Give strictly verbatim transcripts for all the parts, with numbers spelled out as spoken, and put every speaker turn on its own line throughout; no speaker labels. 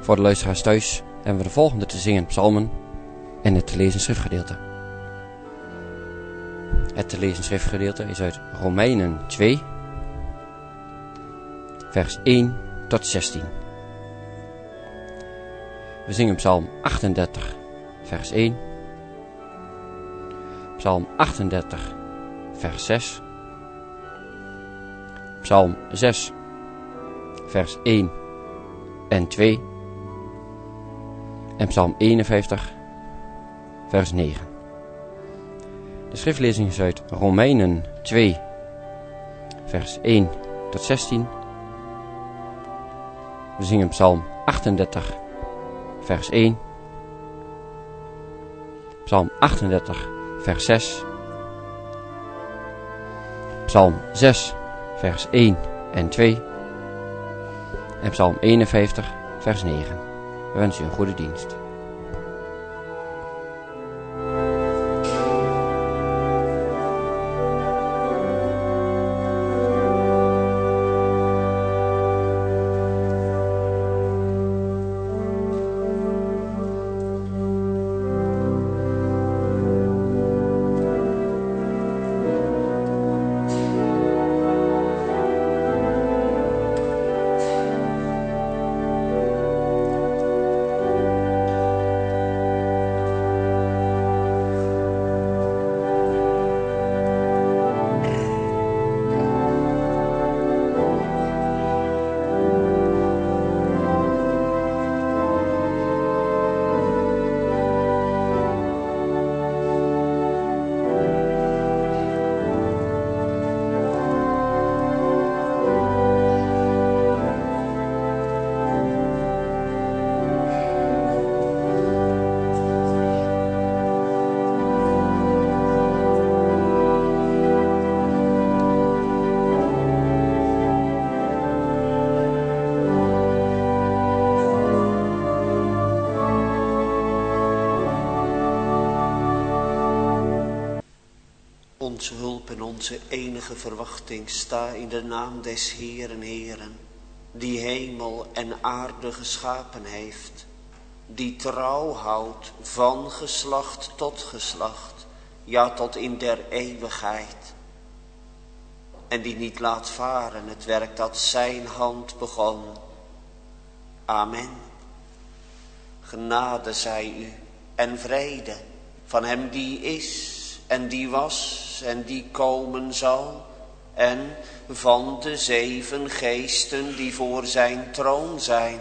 Voor de luisteraars thuis hebben we de volgende te zingen psalmen en het te lezen schriftgedeelte. Het te lezen schriftgedeelte is uit Romeinen twee, vers één tot zestien. We zingen psalm achtendertig, vers één, psalm achtendertig, vers zes, psalm zes, vers één en twee en psalm eenenvijftig, vers negen. De schriftlezing is uit Romeinen twee, vers één tot zestien. We zingen psalm achtendertig, vers één, psalm achtendertig, vers zes, psalm zes, vers één en twee en psalm eenenvijftig, vers negen. We wensen u een goede dienst.
Onze hulp en onze enige verwachting sta in de naam des Heeren Heeren, die hemel en aarde geschapen heeft, die trouw houdt van geslacht tot geslacht, ja tot in der eeuwigheid, en die niet laat varen het werk dat zijn hand begon. Amen. Genade zij u en vrede van hem die is en die was en die komen zal, en van de zeven geesten die voor zijn troon zijn,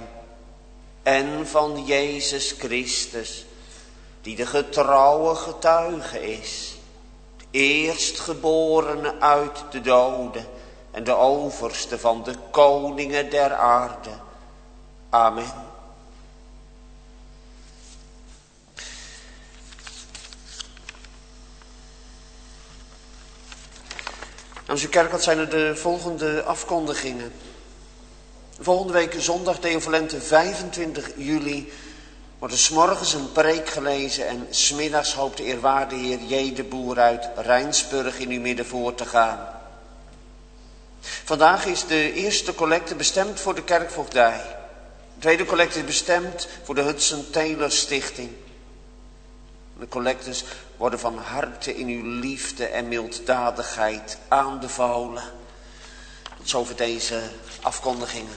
en van Jezus Christus, die de getrouwe getuige is, de eerstgeborene uit de doden en de overste van de koningen der aarde. Amen. Namens uw kerk, wat zijn er de volgende afkondigingen. Volgende week zondag Theovalente vijfentwintig juli wordt er 's morgens een preek gelezen en 's middags hoopt de eerwaarde heer J. de Boer uit Rijnsburg in uw midden voor te gaan. Vandaag is de eerste collecte bestemd voor de kerkvoogdij. De tweede collecte is bestemd voor de Hudson Taylor Stichting. De collectes worden van harte in uw liefde en milddadigheid aanbevolen. Tot zover deze afkondigingen.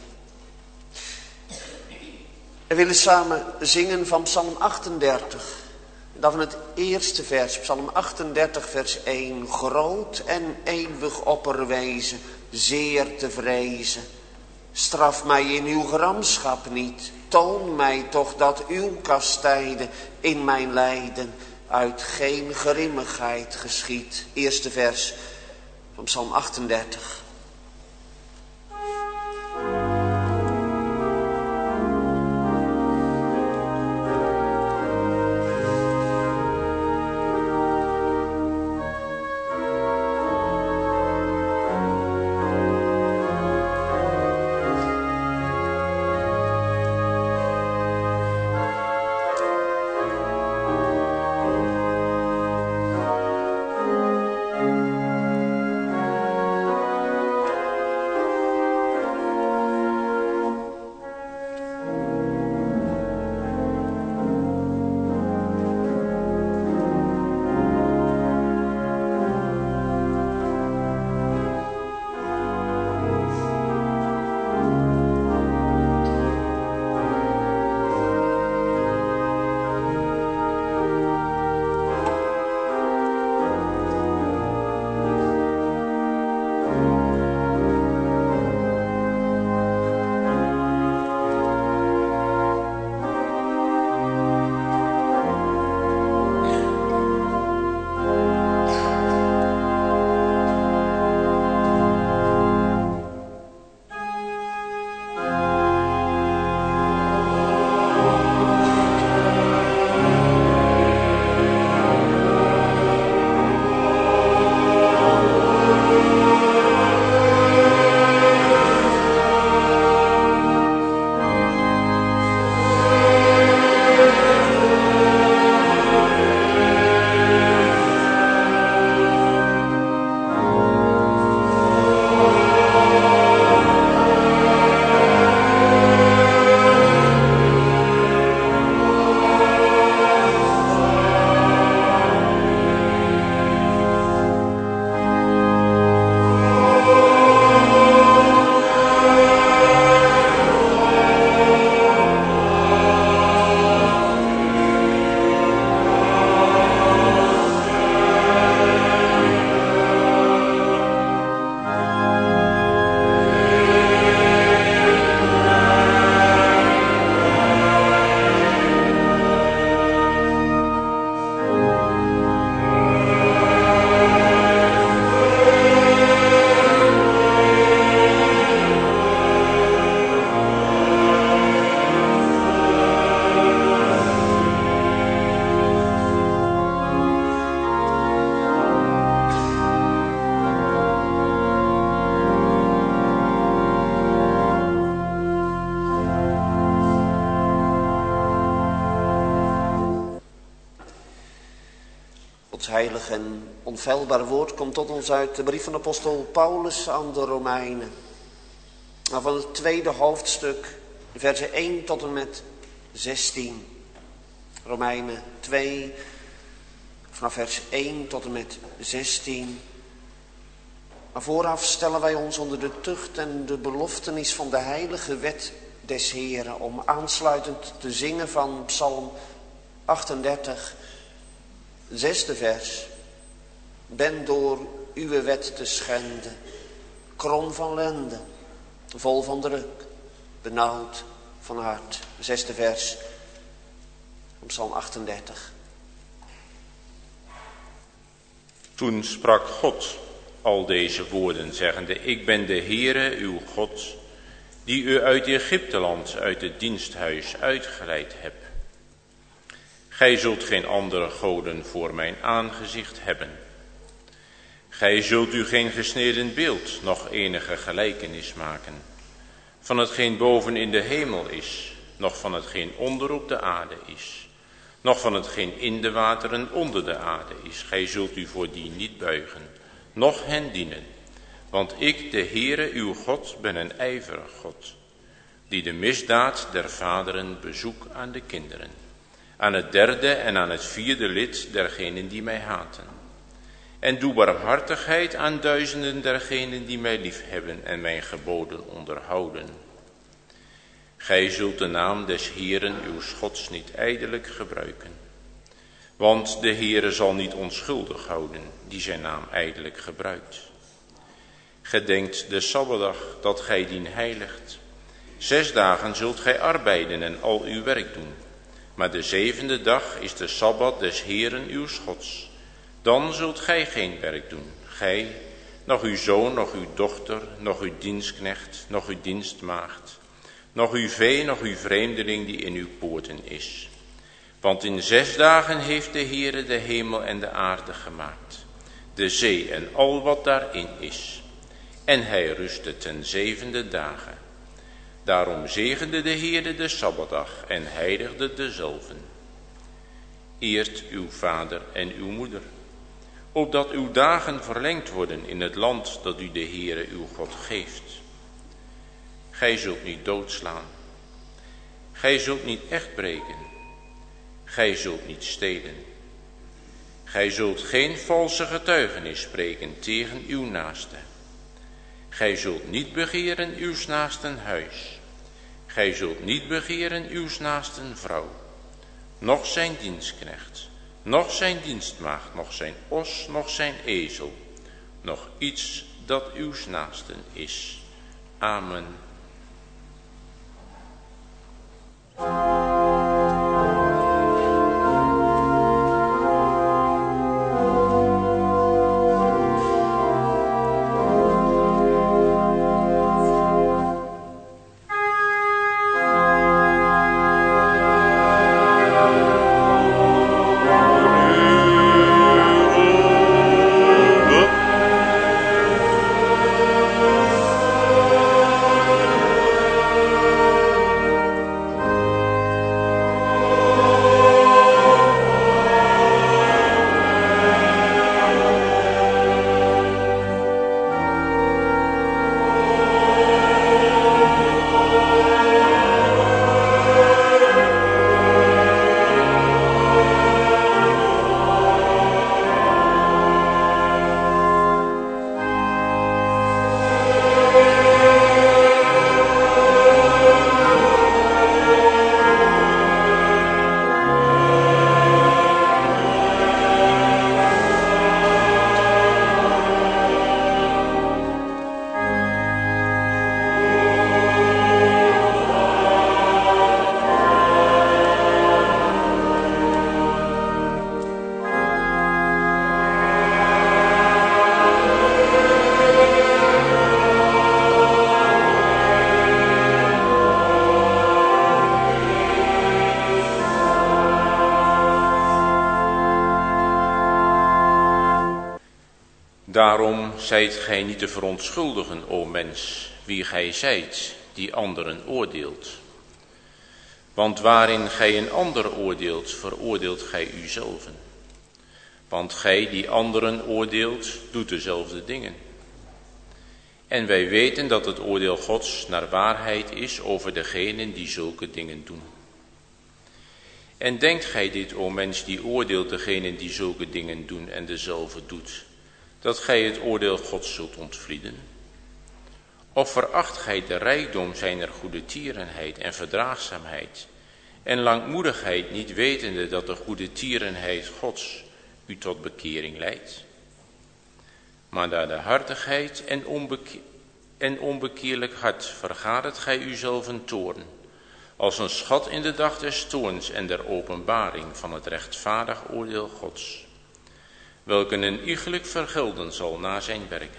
We willen samen zingen van psalm achtendertig. En dan van het eerste vers, psalm achtendertig vers één. Groot en eeuwig opperwezen, zeer te vrezen. Straf mij in uw gramschap niet. Toon mij toch dat uw kastijden in mijn lijden uit geen grimmigheid geschiet. Eerste vers van psalm achtendertig. Gods heilig en onfeilbaar woord komt tot ons uit de brief van de apostel Paulus aan de Romeinen. Nou, van het tweede hoofdstuk, versen één tot en met zestien. Romeinen twee, vanaf vers één tot en met zestien. Maar vooraf stellen wij ons onder de tucht en de beloftenis van de heilige wet des Heren, om aansluitend te zingen van Psalm achtendertig, zesde vers. Ben door uw wet te schenden, krom van lende, vol van druk, benauwd van hart. Zesde vers van Psalm achtendertig.
Toen sprak God al deze woorden, zeggende: Ik ben de Heere, uw God, die u uit Egypteland, uit het diensthuis uitgeleid heb. Gij zult geen andere goden voor mijn aangezicht hebben. Gij zult u geen gesneden beeld, noch enige gelijkenis maken, van hetgeen boven in de hemel is, noch van hetgeen onder op de aarde is, noch van hetgeen in de wateren onder de aarde is. Gij zult u voor die niet buigen, noch hen dienen. Want ik, de Heere, uw God, ben een ijverig God, die de misdaad der vaderen bezoek aan de kinderen, aan het derde en aan het vierde lid dergenen die mij haten. En doe barmhartigheid aan duizenden dergenen die mij liefhebben en mijn geboden onderhouden. Gij zult de naam des Heeren uw Gods niet ijdelijk gebruiken. Want de Heere zal niet onschuldig houden die zijn naam ijdelijk gebruikt. Gedenkt de Sabbatdag dat gij dien heiligt. Zes dagen zult gij arbeiden en al uw werk doen. Maar de zevende dag is de Sabbat des Heeren uw Gods. Dan zult gij geen werk doen, gij, nog uw zoon, nog uw dochter, nog uw dienstknecht, nog uw dienstmaagd, nog uw vee, nog uw vreemdeling die in uw poorten is. Want in zes dagen heeft de Heere de hemel en de aarde gemaakt, de zee en al wat daarin is. En hij rustte ten zevende dagen. Daarom zegende de Heere de Sabbatdag en heiligde dezelven. Eert uw vader en uw moeder, opdat uw dagen verlengd worden in het land dat u de Heere uw God geeft. Gij zult niet doodslaan. Gij zult niet echt breken. Gij zult niet stelen. Gij zult geen valse getuigenis spreken tegen uw naaste. Gij zult niet begeren uws naasten huis. Gij zult niet begeren uws naasten vrouw, noch zijn dienstknecht, noch zijn dienstmaagd, noch zijn os, noch zijn ezel, noch iets dat uws naasten is. Amen. Daarom zijt gij niet te verontschuldigen, o mens, wie gij zijt, die anderen oordeelt. Want waarin gij een ander oordeelt, veroordeelt gij uzelven. Want gij die anderen oordeelt, doet dezelfde dingen. En wij weten dat het oordeel Gods naar waarheid is over degenen die zulke dingen doen. En denkt gij dit, o mens die oordeelt degenen die zulke dingen doen en dezelfde doet, dat gij het oordeel Gods zult ontvlieden? Of veracht gij de rijkdom zijner goedertierenheid en verdraagzaamheid en langmoedigheid, niet wetende dat de goedertierenheid Gods u tot bekering leidt? Maar naar de hartigheid en, onbeke en onbekeerlijk hart vergadert gij uzelf een toorn, als een schat in de dag des toorns en der openbaring van het rechtvaardig oordeel Gods, welke een iegelijk vergelden zal na zijn werken.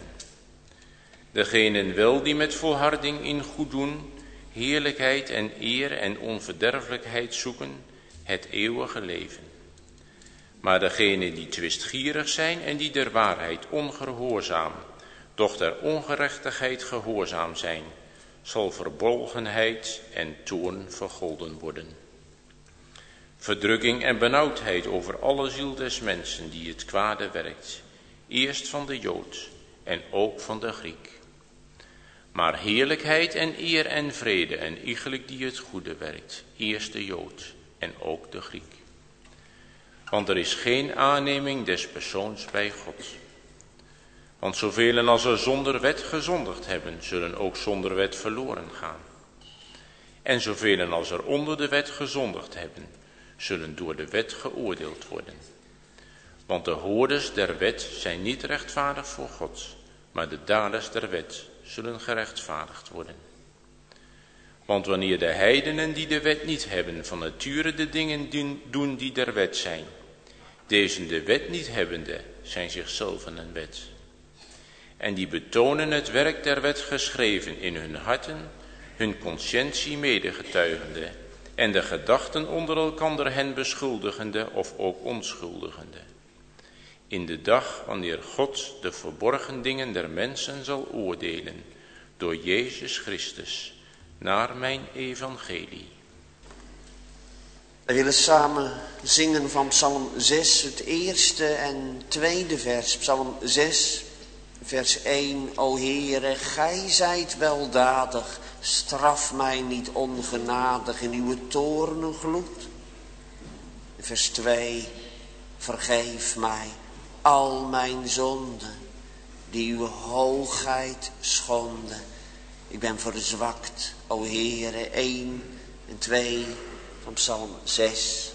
Degenen wel die met volharding in goed doen, heerlijkheid en eer en onverderfelijkheid zoeken, het eeuwige leven. Maar degenen die twistgierig zijn en die der waarheid ongehoorzaam, doch der ongerechtigheid gehoorzaam zijn, zal verbolgenheid en toorn vergolden worden. Verdrukking en benauwdheid over alle ziel des mensen die het kwade werkt, eerst van de Jood en ook van de Griek. Maar heerlijkheid en eer en vrede en iegelijk die het goede werkt, eerst de Jood en ook de Griek. Want er is geen aanneming des persoons bij God. Want zoveel als er zonder wet gezondigd hebben, zullen ook zonder wet verloren gaan. En zoveel als er onder de wet gezondigd hebben, zullen door de wet geoordeeld worden. Want de hoorders der wet zijn niet rechtvaardig voor God, maar de daders der wet zullen gerechtvaardigd worden. Want wanneer de heidenen die de wet niet hebben van nature de dingen doen die der wet zijn, deze de wet niet hebbende zijn zichzelf een wet. En die betonen het werk der wet geschreven in hun harten, hun conscientie medegetuigende en de gedachten onder elkander hen beschuldigende of ook onschuldigende. In de dag wanneer God de verborgen dingen der mensen zal oordelen door Jezus Christus naar mijn evangelie.
We willen samen zingen van Psalm zes, het eerste en tweede vers. Psalm zes, vers één. O Heere, gij zijt weldadig, straf mij niet ongenadig in uw toornengloed. Vers twee. Vergeef mij al mijn zonden, die uw hoogheid schonden. Ik ben verzwakt, o Heere, één en twee van Psalm zes.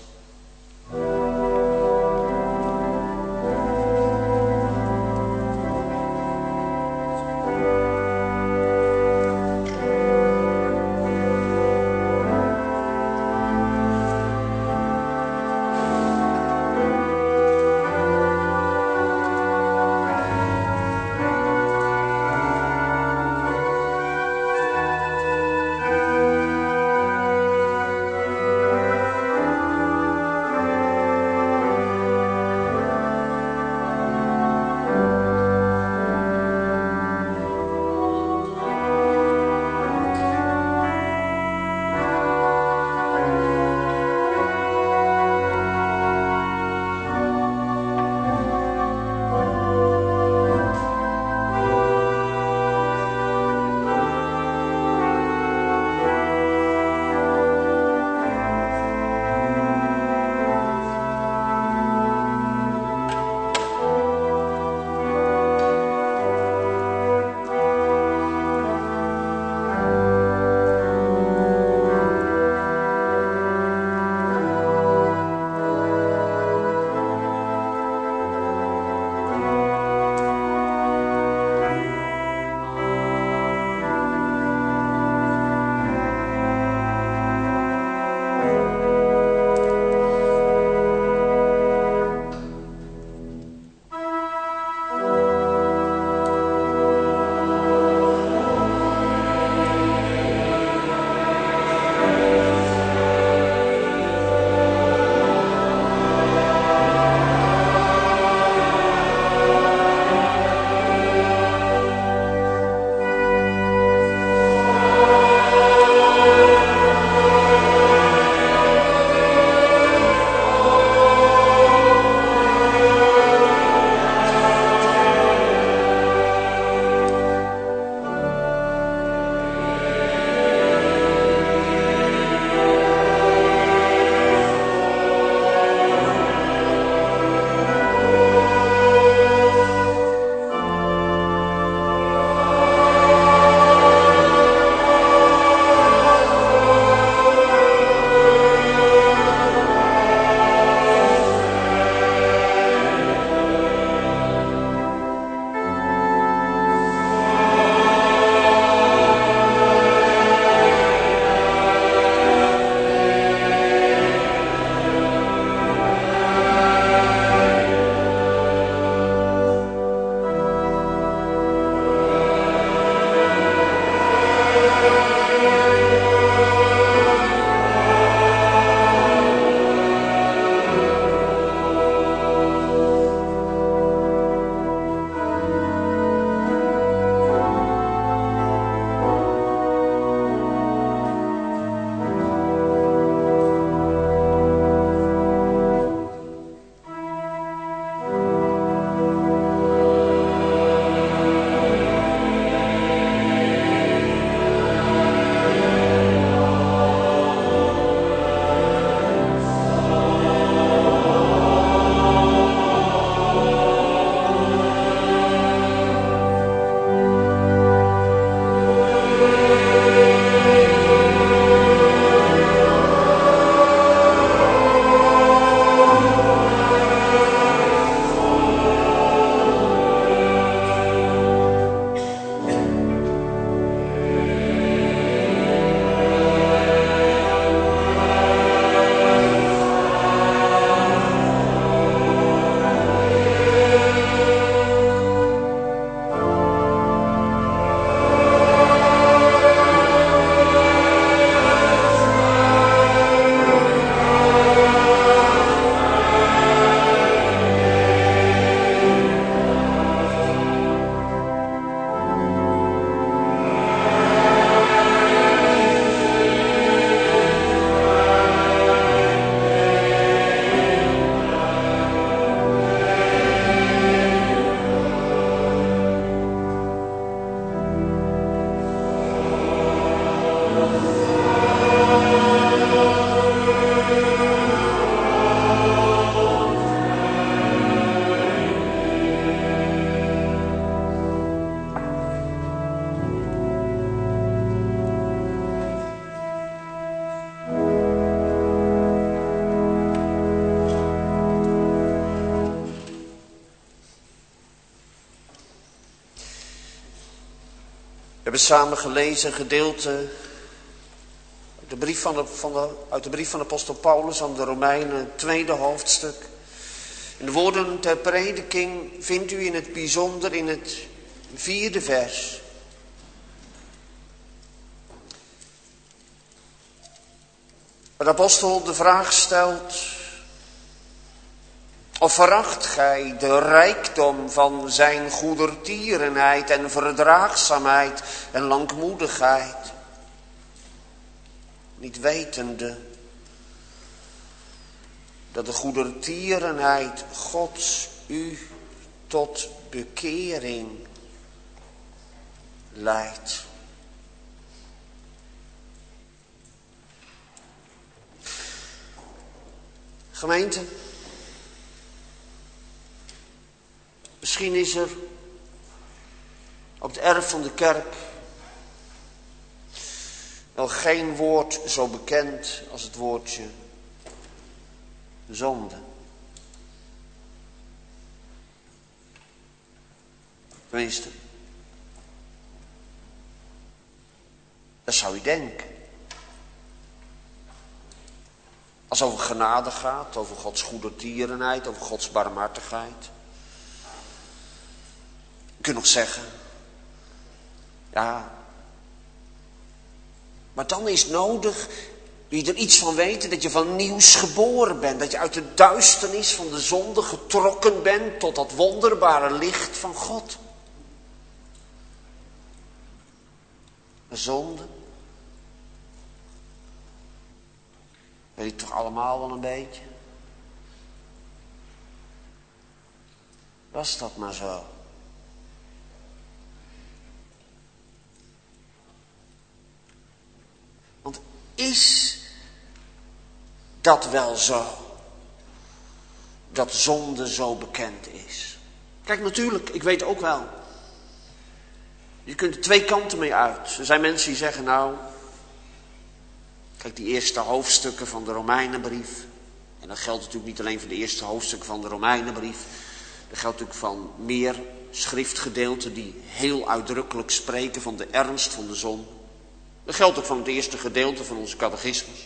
We hebben samen gelezen een gedeelte uit de brief van de, van de, uit de brief van de apostel Paulus aan de Romeinen, het tweede hoofdstuk. En de woorden ter prediking vindt u in het bijzonder in het vierde vers. Waar de apostel de vraag stelt: of veracht gij de rijkdom van zijn goedertierenheid en verdraagzaamheid en langmoedigheid, niet wetende dat de goedertierenheid Gods u tot bekering leidt. Gemeente, misschien is er op het erf van de kerk wel geen woord zo bekend als het woordje zonde. Tenminste, dat zou je denken. Als het over genade gaat, over Gods goedertierenheid, over Gods barmhartigheid. Je kunt nog zeggen, ja, maar dan is nodig, wil je er iets van weten, dat je van nieuws geboren bent. Dat je uit de duisternis van de zonde getrokken bent tot dat wonderbare licht van God. De zonde. Weet je toch allemaal wel een beetje? Was dat maar zo? Want is dat wel zo? Dat zonde zo bekend is? Kijk, natuurlijk, ik weet ook wel. Je kunt er twee kanten mee uit. Er zijn mensen die zeggen, nou, kijk, die eerste hoofdstukken van de Romeinenbrief. En dat geldt natuurlijk niet alleen voor de eerste hoofdstukken van de Romeinenbrief. Dat geldt natuurlijk van meer schriftgedeelten die heel uitdrukkelijk spreken van de ernst van de zonde. Dat geldt ook van het eerste gedeelte van onze catechismus.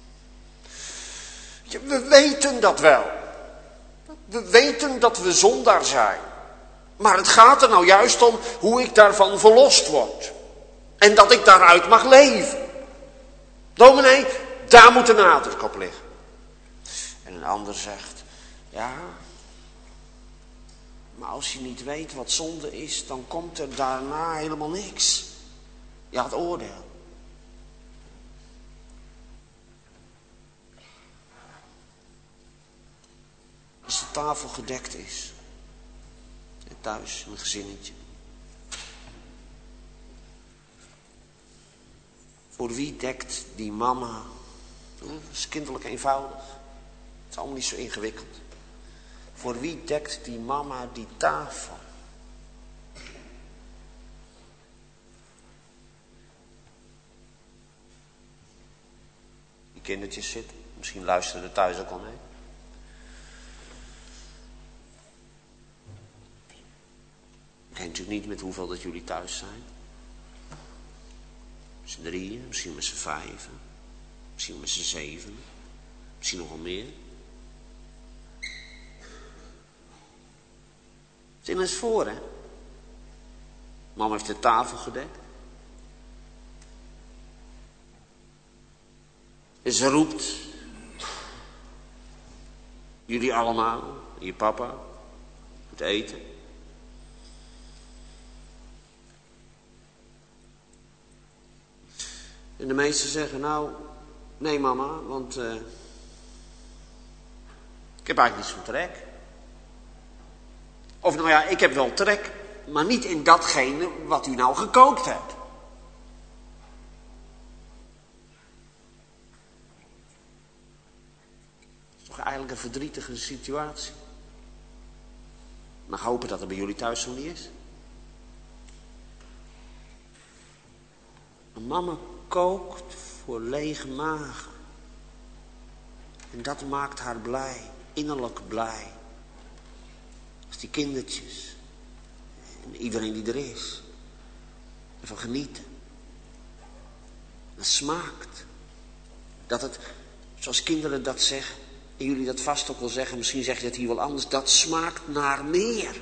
We weten dat wel. We weten dat we zondaar zijn. Maar het gaat er nou juist om hoe ik daarvan verlost word. En dat ik daaruit mag leven. Dominee, daar moet de nadruk op liggen. En een ander zegt, ja, maar als je niet weet wat zonde is, dan komt er daarna helemaal niks. Ja, het oordeel. Als de tafel gedekt is, en thuis een gezinnetje. Voor wie dekt die mama? Dat is kinderlijk eenvoudig. Het is allemaal niet zo ingewikkeld. Voor wie dekt die mama die tafel? Die kindertjes zitten. Misschien luisteren er thuis ook al mee. Ik weet natuurlijk niet met hoeveel dat jullie thuis zijn. Met z'n drieën, misschien met z'n vijven. Misschien met z'n zeven. Misschien nog wel meer. Stel eens voor, hè. Mama heeft de tafel gedekt. En ze roept. Jullie allemaal, je papa, moet eten. En de meesten zeggen, nou, nee mama, want uh, ik heb eigenlijk niet zo'n trek. Of nou ja, ik heb wel trek, maar niet in datgene wat u nou gekookt hebt. Dat is toch eigenlijk een verdrietige situatie. Ik mag hopen dat het bij jullie thuis zo niet is. Een mama kookt voor lege magen. En dat maakt haar blij, innerlijk blij. Als die kindertjes en iedereen die er is. Van genieten. Dat smaakt. Dat het, zoals kinderen dat zeggen, en jullie dat vast ook wel zeggen, misschien zeg je dat hier wel anders, dat smaakt naar meer.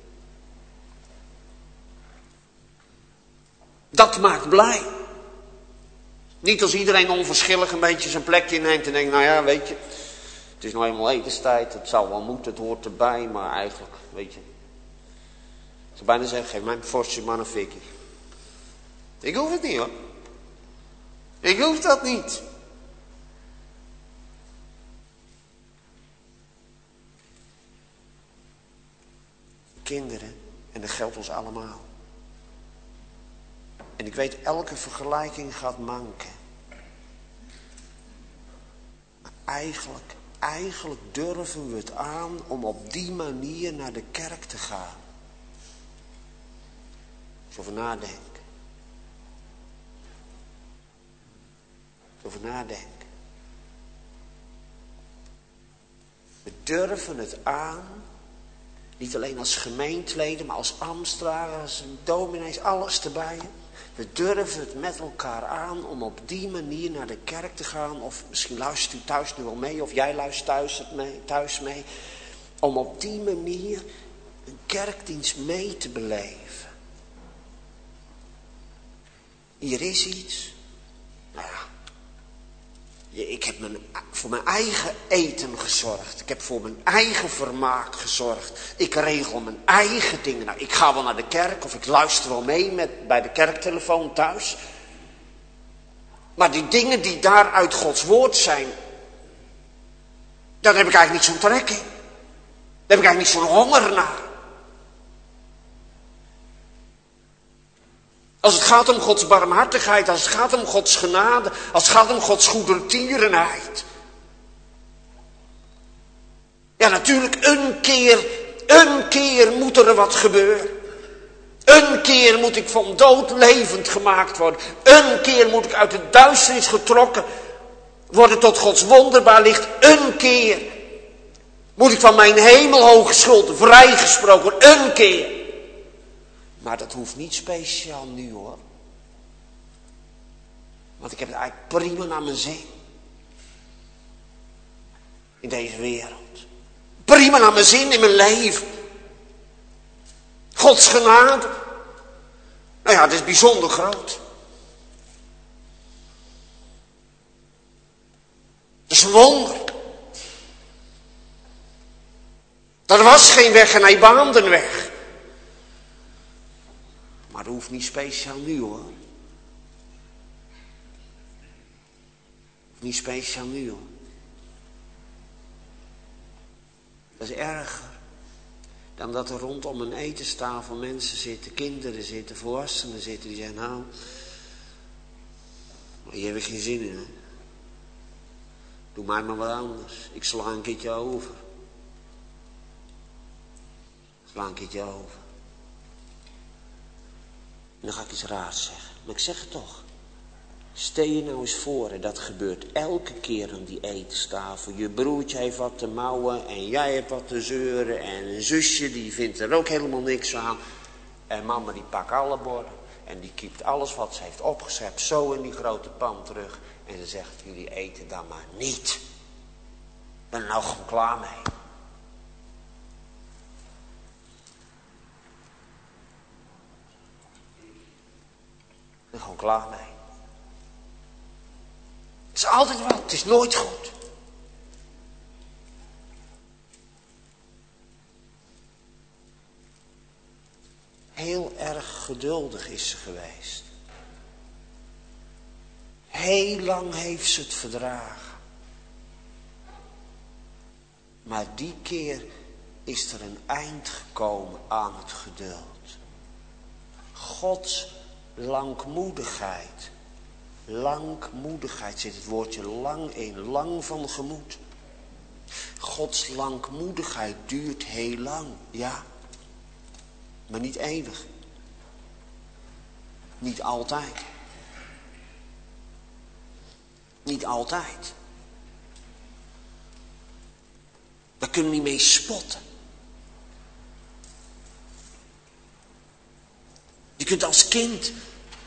Dat maakt blij. Niet als iedereen onverschillig een beetje zijn plekje neemt en denkt, nou ja, weet je, het is nou eenmaal etenstijd, het zou wel moeten, het hoort erbij, maar eigenlijk, weet je. Ik zou bijna zeggen, geef mij een forse man een fikkie. Ik hoef het niet hoor. Ik hoef dat niet. Kinderen, en dat geldt ons allemaal. En ik weet, elke vergelijking gaat manken. Maar eigenlijk, eigenlijk durven we het aan om op die manier naar de kerk te gaan. Eens over nadenken. Eens over nadenken. We durven het aan, niet alleen als gemeenteleden, maar als ambtenaren, als dominees, alles erbij. We durven het met elkaar aan om op die manier naar de kerk te gaan. Of misschien luistert u thuis nu wel mee, of jij luistert thuis, mee, thuis mee. Om op die manier een kerkdienst mee te beleven. Hier is iets. Nou ja. Ik heb mijn, voor mijn eigen eten gezorgd. Ik heb voor mijn eigen vermaak gezorgd. Ik regel mijn eigen dingen. Nou, ik ga wel naar de kerk of ik luister wel mee met, bij de kerktelefoon thuis. Maar die dingen die daar uit Gods woord zijn, daar heb ik eigenlijk niet zo'n trek in. Daar heb ik eigenlijk niet zo'n honger naar. Als het gaat om Gods barmhartigheid, als het gaat om Gods genade, als het gaat om Gods goedertierenheid. Ja, natuurlijk, een keer, een keer moet er wat gebeuren. Een keer moet ik van dood levend gemaakt worden. Een keer moet ik uit de duisternis getrokken worden tot Gods wonderbaar licht. Een keer moet ik van mijn hemelhoge schuld vrijgesproken worden. Een keer. Maar dat hoeft niet speciaal nu hoor. Want ik heb het eigenlijk prima naar mijn zin. In deze wereld. Prima naar mijn zin in mijn leven. Gods genade. Nou ja, het is bijzonder groot. Het is een wonder. Er was geen weg en hij baande een weg. Maar dat hoeft niet speciaal nu hoor. Niet speciaal nu hoor. Dat is erger dan dat er rondom een etenstafel mensen zitten, kinderen zitten, volwassenen zitten die zeggen, nou, hier heb ik geen zin in hè. Doe mij maar wat anders. Ik sla een keertje over. Ik sla een keertje over. En dan ga ik iets raars zeggen. Maar ik zeg het toch. Stel je nou eens voor, en dat gebeurt elke keer aan die etenstafel. Je broertje heeft wat te mouwen en jij hebt wat te zeuren. En een zusje die vindt er ook helemaal niks aan. En mama die pakt alle borden. En die kiept alles wat ze heeft opgeschept zo in die grote pan terug. En ze zegt, jullie eten dan maar niet. Ik ben er nou gewoon klaar mee. Ik ben er gewoon klaar mee. Het is altijd wat, het is nooit goed. Heel erg geduldig is ze geweest. Heel lang heeft ze het verdragen. Maar die keer is er een eind gekomen aan het geduld. Gods langmoedigheid. Langmoedigheid zit het woordje lang in. Lang van gemoed. Gods langmoedigheid duurt heel lang. Ja. Maar niet eeuwig. Niet altijd. Niet altijd. Daar kunnen we niet mee spotten. Je kunt als kind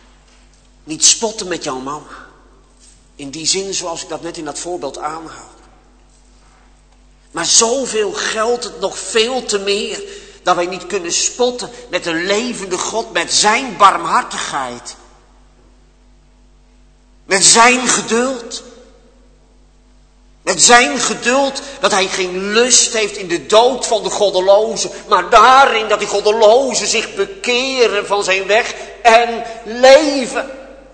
Niet spotten met jouw mama. In die zin zoals ik dat net in dat voorbeeld aanhaal. Maar zoveel geldt het nog veel te meer. Dat wij niet kunnen spotten met een levende God. Met zijn barmhartigheid. Met zijn geduld. Met zijn geduld dat hij geen lust heeft in de dood van de goddelozen. Maar daarin dat die goddelozen zich bekeren van zijn weg en leven.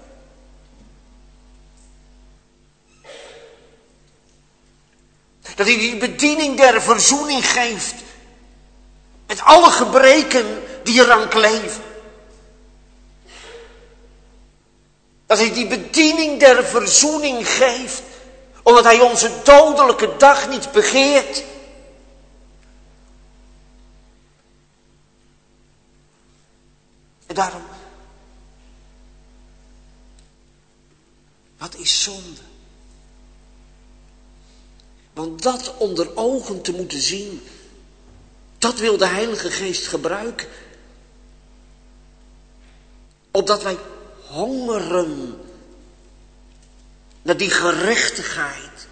Dat hij die bediening der verzoening geeft. Met alle gebreken die eraan kleven. Dat hij die bediening der verzoening geeft. Omdat hij onze dodelijke dag niet begeert. En daarom. Wat is zonde? Want dat onder ogen te moeten zien. Dat wil de Heilige Geest gebruiken. Opdat wij hongeren. Naar die gerechtigheid.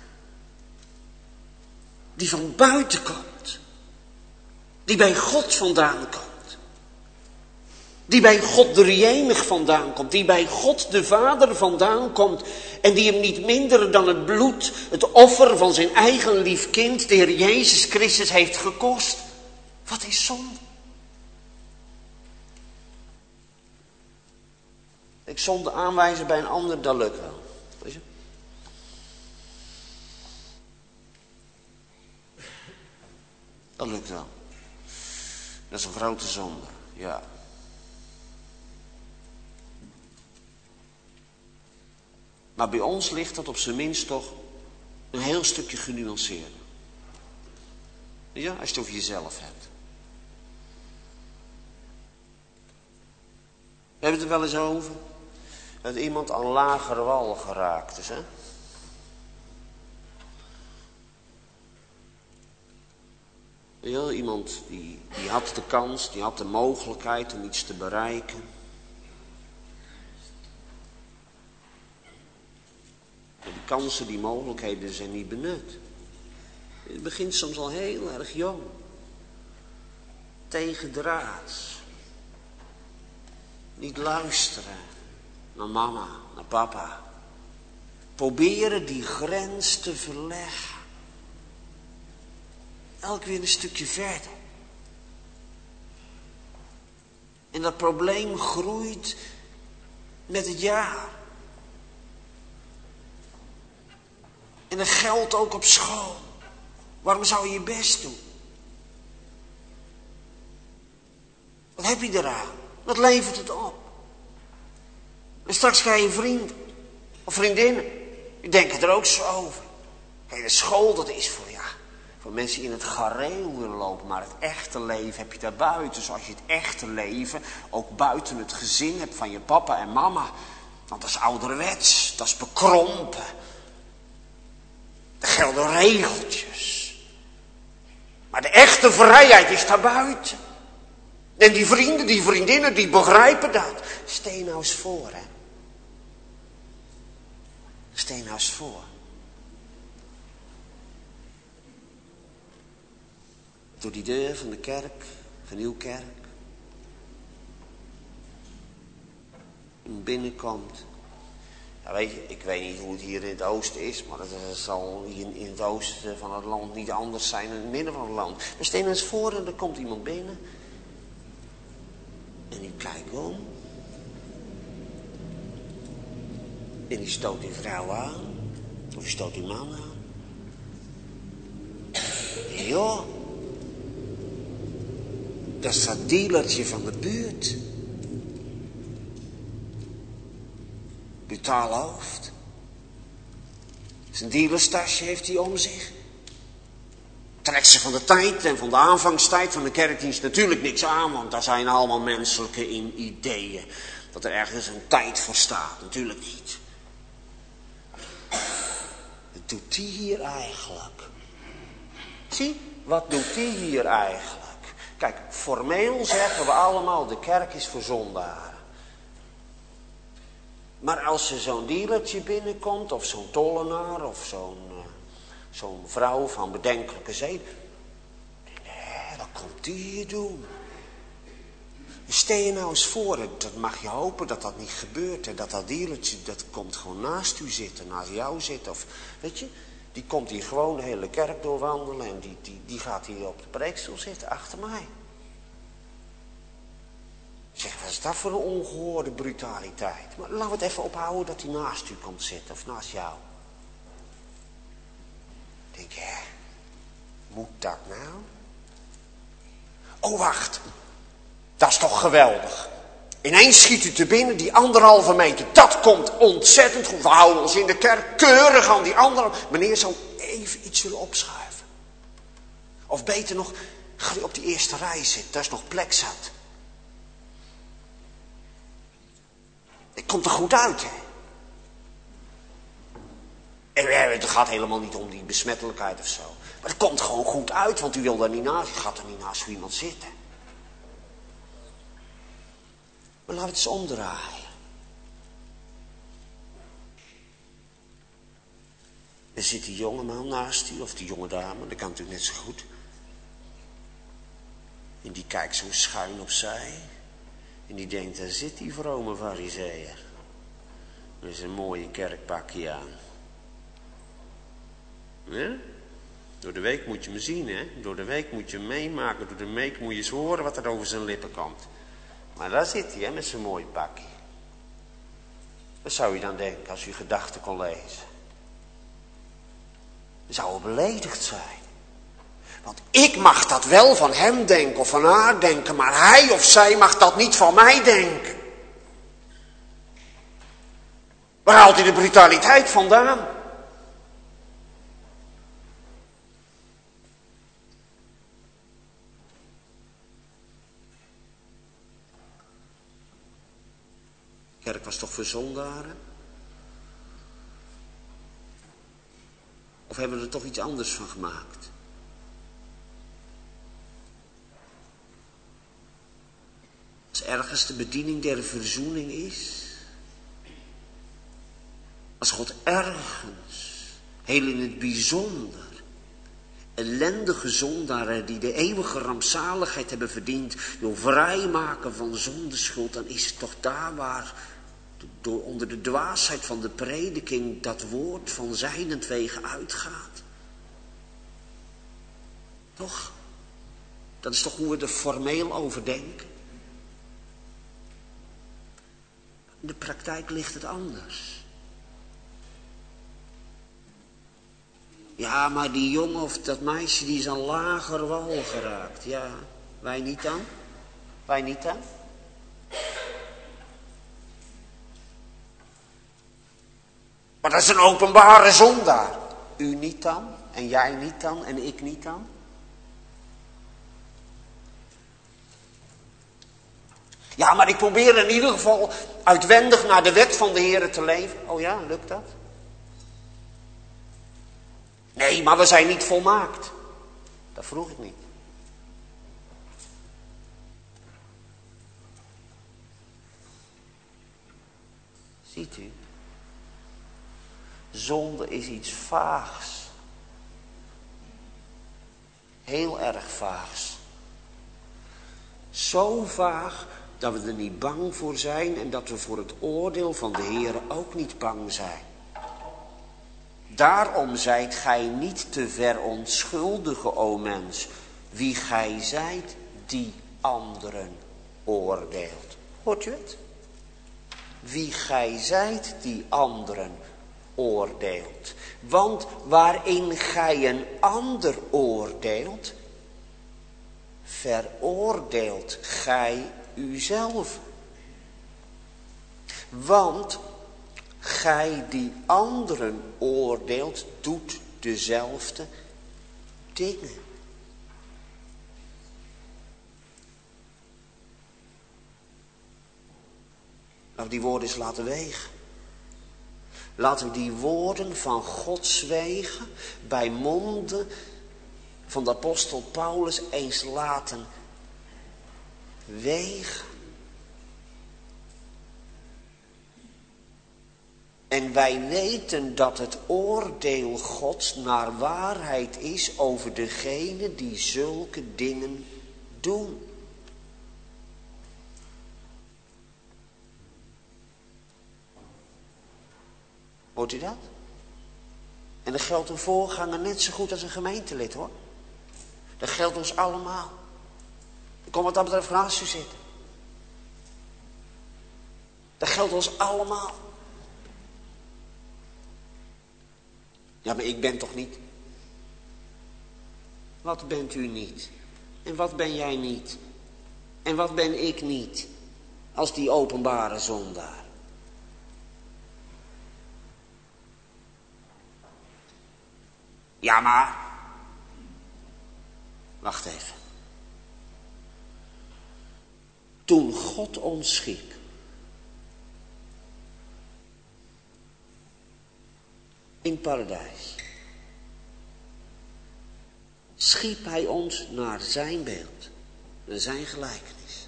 Die van buiten komt. Die bij God vandaan komt. Die bij God de Drieënig vandaan komt. Die bij God de Vader vandaan komt. En die hem niet minder dan het bloed, het offer van zijn eigen lief kind, de Heer Jezus Christus, heeft gekost. Wat is zonde? Ik zonde aanwijzen bij een ander, dat lukt wel. Weet je? Dat lukt wel. Dat is een grote zonde, ja. Maar bij ons ligt dat op zijn minst toch een heel stukje genuanceerder. Ja, als je het over jezelf hebt. We hebben het er wel eens over. Dat iemand aan lager wal geraakt is, hè? Ja, iemand die, die had de kans, die had de mogelijkheid om iets te bereiken. En die kansen, die mogelijkheden zijn niet benut. Het begint soms al heel erg jong. Tegendraads. Niet luisteren naar mama, naar papa. Proberen die grens te verleggen. Elk weer een stukje verder. En dat probleem groeit met het jaar. En dat geldt ook op school. Waarom zou je je best doen? Wat heb je eraan? Wat levert het op? En straks ga je vrienden of vriendinnen. Die denken er ook zo over. Kijk, de school, dat is voor, ja, voor mensen die in het gareel willen lopen. Maar het echte leven heb je daar buiten. Zoals je het echte leven ook buiten het gezin hebt van je papa en mama. Want dat is ouderwets. Dat is bekrompen. Er gelden regeltjes. Maar de echte vrijheid is daar buiten. En die vrienden, die vriendinnen, die begrijpen dat. Stel nou eens voor, hè. Stel nou eens voor. Door die deur van de kerk, van uw kerk. En binnenkomt. Ja, weet je, ik weet niet hoe het hier in het oosten is, maar het zal hier in het oosten van het land niet anders zijn dan in het midden van het land. Maar stel nou eens voor en er komt iemand binnen. En die kijkt om. En die stoot die vrouw aan. Of die stoot die man aan. En joh. Dat is dat dealertje van de buurt. Brutaal hoofd. Zijn dealerstasje heeft hij om zich. Trekt ze van de tijd en van de aanvangstijd van de kerkdienst natuurlijk niks aan. Want daar zijn allemaal menselijke ideeën. Dat er ergens een tijd voor staat. Natuurlijk niet. Wat doet die hier eigenlijk? Zie, wat doet die hier eigenlijk? Kijk, formeel zeggen we allemaal, de kerk is voor zondaren. Maar als er zo'n dealertje binnenkomt, of zo'n tollenaar, of zo'n uh, zo'n vrouw van bedenkelijke zeden. Nee, wat komt die hier doen? Stel je nou eens voor, dat mag je hopen dat dat niet gebeurt. En dat dat dealertje, dat komt gewoon naast u zitten, naast jou zitten. Of, weet je, die komt hier gewoon de hele kerk doorwandelen. En die, die, die gaat hier op de preekstoel zitten, achter mij. Zeg, wat is dat voor een ongehoorde brutaliteit? Maar laten we het even ophouden dat hij naast u komt zitten, of naast jou. Denk je, hè, moet dat nou? Oh, wacht. Dat is toch geweldig. Ineens schiet u te binnen, die anderhalve meter. Dat komt ontzettend goed. We houden ons in de kerk keurig aan die andere. Meneer zou even iets willen opschuiven. Of beter nog, ga je op die eerste rij zitten. Daar is nog plek zat. Het komt er goed uit, hè. En het gaat helemaal niet om die besmettelijkheid of zo. Maar het komt gewoon goed uit, want u wil daar niet naast. U gaat er niet naast iemand zitten. Maar laten we het eens omdraaien. Er zit die jongeman naast u, of die jonge dame, dat kan natuurlijk net zo goed. En die kijkt zo schuin opzij. En die denkt, daar zit die vrome farizeeër. Met zijn mooie kerkpakje aan. Ja? Door de week moet je me zien, hè. Door de week moet je meemaken. Door de week moet je eens horen wat er over zijn lippen komt. Maar daar zit hij, hè, met zijn mooie pakje. Wat zou je dan denken als u gedachten kon lezen? Dan zou hij beledigd zijn. Want ik mag dat wel van hem denken of van haar denken, maar hij of zij mag dat niet van mij denken. Waar haalt hij de brutaliteit vandaan? De kerk was toch voor zondaren? Of hebben we er toch iets anders van gemaakt? Als ergens de bediening der verzoening is. Als God ergens, heel in het bijzonder, ellendige zondaren die de eeuwige rampzaligheid hebben verdiend, wil vrijmaken van zondeschuld, dan is het toch daar waar, door onder de dwaasheid van de prediking, dat woord van zijnentwege uitgaat. Toch? Dat is toch hoe we er formeel over denken? In de praktijk ligt het anders. Ja, maar die jongen of dat meisje die is aan lager wal geraakt. Ja, wij niet dan? Wij niet dan? Maar dat is een openbare zondaar. U niet dan? En jij niet dan? En ik niet dan? Ja, maar ik probeer in ieder geval uitwendig naar de wet van de Heer te leven. Oh ja, lukt dat? Nee, maar we zijn niet volmaakt. Dat vroeg ik niet. Ziet u? Zonde is iets vaags. Heel erg vaags. Zo vaag dat we er niet bang voor zijn en dat we voor het oordeel van de Heer ook niet bang zijn. Daarom zijt gij niet te verontschuldigen, o mens, wie gij zijt die anderen oordeelt. Hoort u het? Wie gij zijt die anderen oordeelt. Want waarin gij een ander oordeelt, veroordeelt gij uzelf. Want gij die anderen oordeelt, doet dezelfde dingen. Laten we die woorden eens laten wegen. Laten we die woorden van Gods wegen bij monden van de apostel Paulus eens laten wegen. En wij weten dat het oordeel Gods naar waarheid is over degenen die zulke dingen doen. Hoort u dat? En dat geldt een voorganger net zo goed als een gemeentelid, hoor. Dat geldt ons allemaal. Ik kom wat dat betreft naast u zitten. Dat geldt ons allemaal. Ja, maar ik ben toch niet? Wat bent u niet? En wat ben jij niet? En wat ben ik niet? Als die openbare zondaar. Ja, maar. Wacht even. Toen God ons schiep. In paradijs. Schiep hij ons naar zijn beeld. Naar zijn gelijkenis.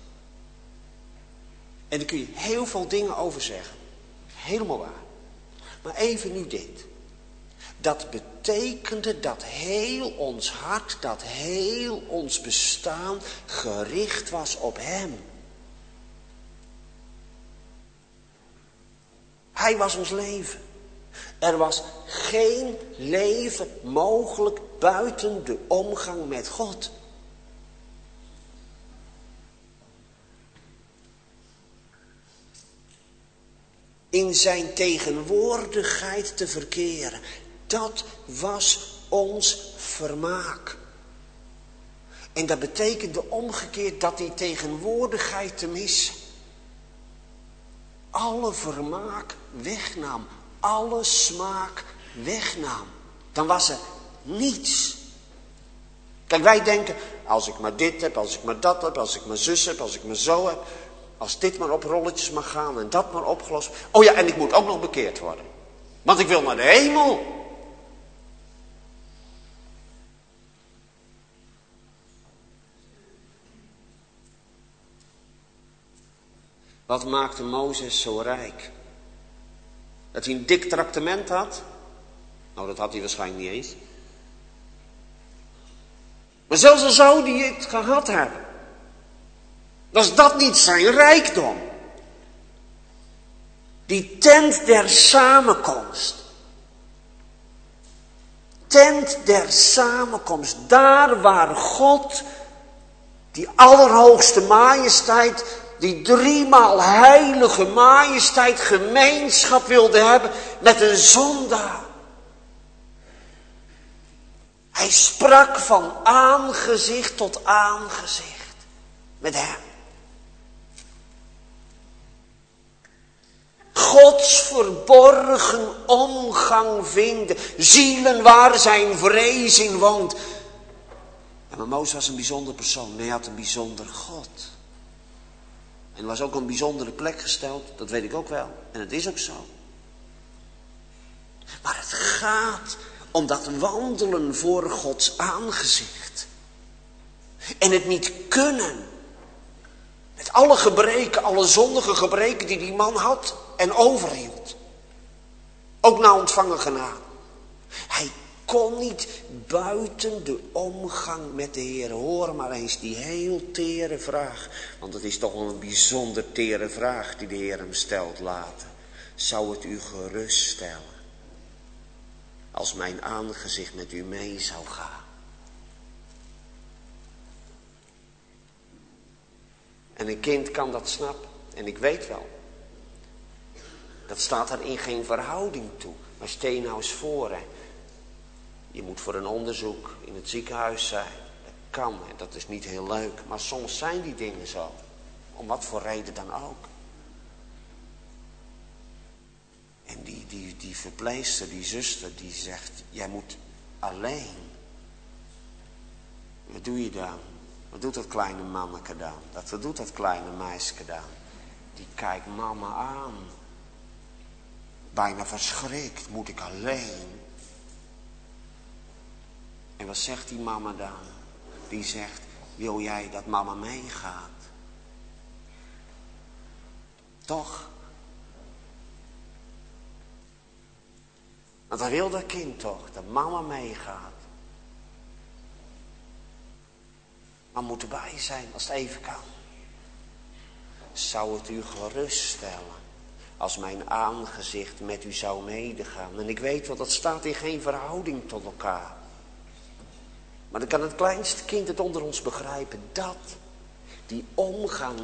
En daar kun je heel veel dingen over zeggen. Helemaal waar. Maar even nu dit. Dat betekende dat heel ons hart, dat heel ons bestaan gericht was op hem. Hij was ons leven. Er was geen leven mogelijk buiten de omgang met God. In zijn tegenwoordigheid te verkeren. Dat was ons vermaak. En dat betekende omgekeerd dat die tegenwoordigheid te missen alle vermaak wegnam. Alle smaak wegnam. Dan was er niets. Kijk, wij denken, als ik maar dit heb, als ik maar dat heb, als ik maar zus heb, als ik maar zo heb. Als dit maar op rolletjes mag gaan en dat maar opgelost. Oh ja, en ik moet ook nog bekeerd worden. Want ik wil naar de hemel. Wat maakte Mozes zo rijk? Dat hij een dik traktement had? Nou, dat had hij waarschijnlijk niet eens. Maar zelfs al zou hij het gehad hebben, was dat niet zijn rijkdom. Die tent der samenkomst. Tent der samenkomst. Daar waar God die allerhoogste majesteit, die driemaal heilige majesteit, gemeenschap wilde hebben met een zondaar. Hij sprak van aangezicht tot aangezicht met hem. Gods verborgen omgang vinden. Zielen waar zijn vrees in woont. Ja, maar Mozes was een bijzonder persoon. Hij had een bijzonder God. En er was ook een bijzondere plek gesteld. Dat weet ik ook wel. En het is ook zo. Maar het gaat om dat wandelen voor Gods aangezicht. En het niet kunnen. Met alle gebreken, alle zondige gebreken die die man had en overhield. Ook na ontvangen genade. Hij kon niet buiten de omgang met de Heer. Hoor maar eens die heel tere vraag. Want het is toch wel een bijzonder tere vraag die de Heer hem stelt later. Zou het u geruststellen als mijn aangezicht met u mee zou gaan? En een kind kan dat snappen. En ik weet wel. Dat staat er in geen verhouding toe. Maar stel je nou eens voor. Hè. Je moet voor een onderzoek in het ziekenhuis zijn. Dat kan. En dat is niet heel leuk. Maar soms zijn die dingen zo. Om wat voor reden dan ook. En die, die, die verpleegster, die zuster, die zegt. Jij moet alleen. Wat doe je dan? Wat doet dat kleine manneke dan? Dat, wat doet dat kleine meisje dan? Die kijkt mama aan. Bijna verschrikt. Moet ik alleen? En wat zegt die mama dan? Die zegt, wil jij dat mama meegaat? Toch? Want dan wil dat kind toch, dat mama meegaat. Maar moet erbij zijn als het even kan. Zou het u geruststellen als mijn aangezicht met u zou medegaan? En ik weet wel, dat staat in geen verhouding tot elkaar. Maar dan kan het kleinste kind het onder ons begrijpen. Dat, die omgang,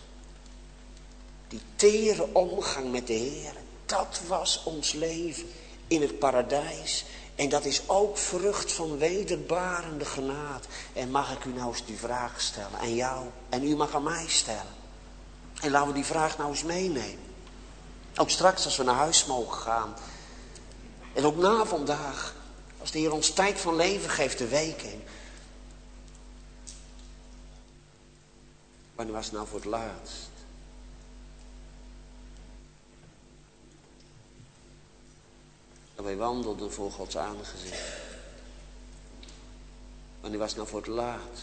die tere omgang met de Heer, dat was ons leven in het paradijs. En dat is ook vrucht van wederbarende genade. En mag ik u nou eens die vraag stellen aan jou. En u mag aan mij stellen. En laten we die vraag nou eens meenemen. Ook straks als we naar huis mogen gaan. En ook na vandaag. Als de Heer ons tijd van leven geeft de week in. Wanneer was het nou voor het laatst? Dat wij wandelden voor Gods aangezicht. Wanneer was het nou voor het laatst?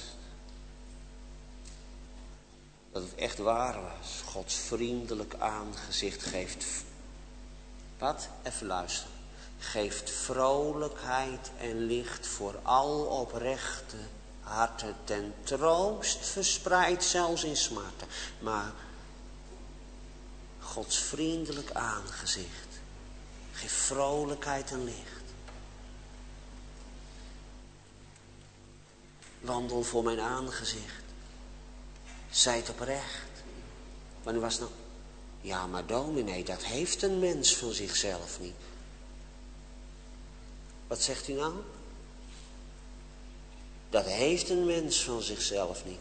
Dat het echt waar was. Gods vriendelijk aangezicht geeft. Wat? Even luisteren. Geeft vrolijkheid en licht voor al oprechte harten. Ten troost verspreid zelfs in smarten. Maar Gods vriendelijk aangezicht geeft vrolijkheid en licht. Wandel voor mijn aangezicht. Zijt oprecht. Wanneer was het nou? Ja, maar dominee, dat heeft een mens van zichzelf niet. Wat zegt u nou? Dat heeft een mens van zichzelf niet.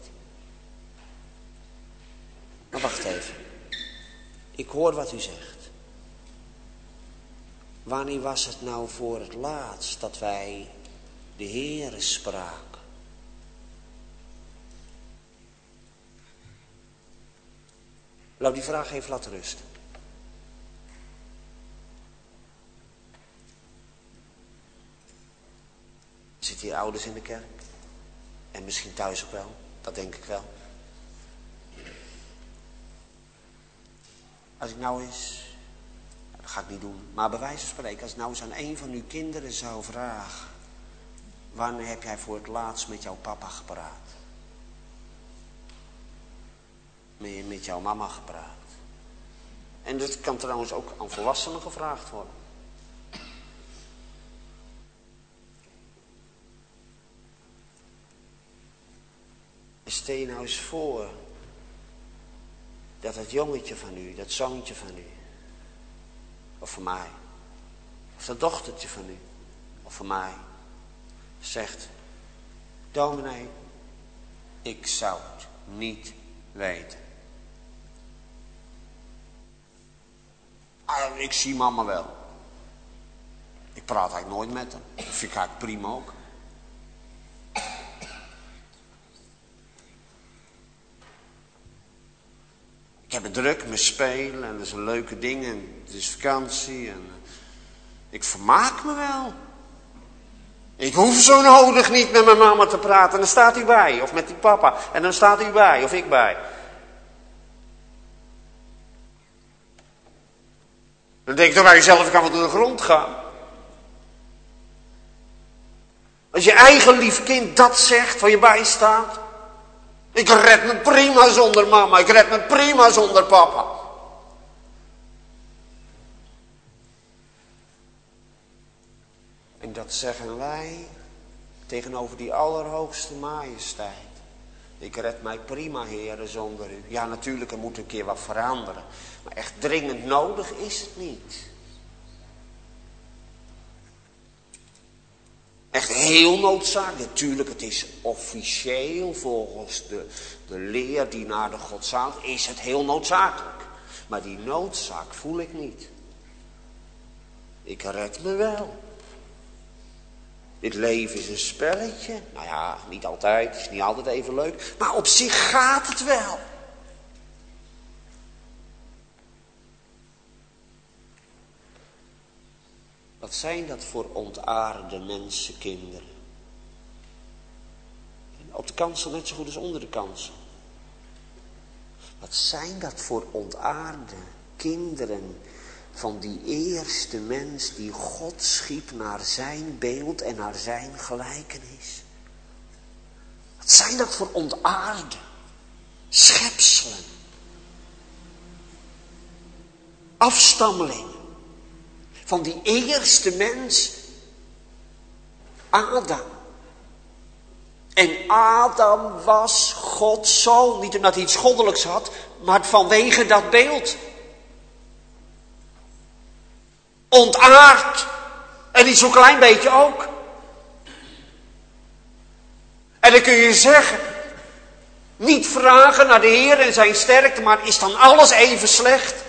Maar wacht even. Ik hoor wat u zegt. Wanneer was het nou voor het laatst dat wij de Heere spraken? Laat die vraag even laten rusten. Er zitten hier ouders in de kerk. En misschien thuis ook wel. Dat denk ik wel. Als ik nou eens... Dat ga ik niet doen. Maar bij wijze van spreken, als ik nou eens aan een van uw kinderen zou vragen. Wanneer heb jij voor het laatst met jouw papa gepraat? Met, met jouw mama gepraat? En dat kan trouwens ook aan volwassenen gevraagd worden. En stel je nou eens voor dat dat jongetje van u, dat zoontje van u, of van mij, of dat dochtertje van u, of van mij, zegt: dominee, ik zou het niet weten. Ah, ik zie mama wel. Ik praat eigenlijk nooit met hem. Dat vind ik eigenlijk prima ook. Ik heb het druk met spelen en dat is een leuke ding en het is vakantie en ik vermaak me wel. Ik hoef zo nodig niet met mijn mama te praten en dan staat u bij. Of met die papa en dan staat u bij of ik bij. Dan denk je toch bij jezelf, ik kan wel door de grond gaan. Als je eigen lief kind dat zegt, waar je bij staat. Ik red me prima zonder mama, ik red me prima zonder papa. En dat zeggen wij tegenover die allerhoogste majesteit. Ik red mij prima, heren, zonder u. Ja, natuurlijk, er moet een keer wat veranderen. Maar echt dringend nodig is het niet. Echt heel noodzakelijk. Natuurlijk, het is officieel volgens de, de leer die naar de God zaalt, is het heel noodzakelijk. Maar die noodzaak voel ik niet. Ik red me wel. Dit leven is een spelletje. Nou ja, niet altijd, het is niet altijd even leuk. Maar op zich gaat het wel. Wat zijn dat voor ontaarde mensenkinderen? Op de kansel net zo goed als onder de kansel. Wat zijn dat voor ontaarde kinderen van die eerste mens die God schiep naar zijn beeld en naar zijn gelijkenis. Wat zijn dat voor ontaarde schepselen? Afstammelingen van die eerste mens, Adam. En Adam was Gods zoon, niet omdat hij iets goddelijks had, maar vanwege dat beeld. Ontaard. En niet zo'n klein beetje ook. En dan kun je zeggen, niet vragen naar de Heer en zijn sterkte, maar is dan alles even slecht?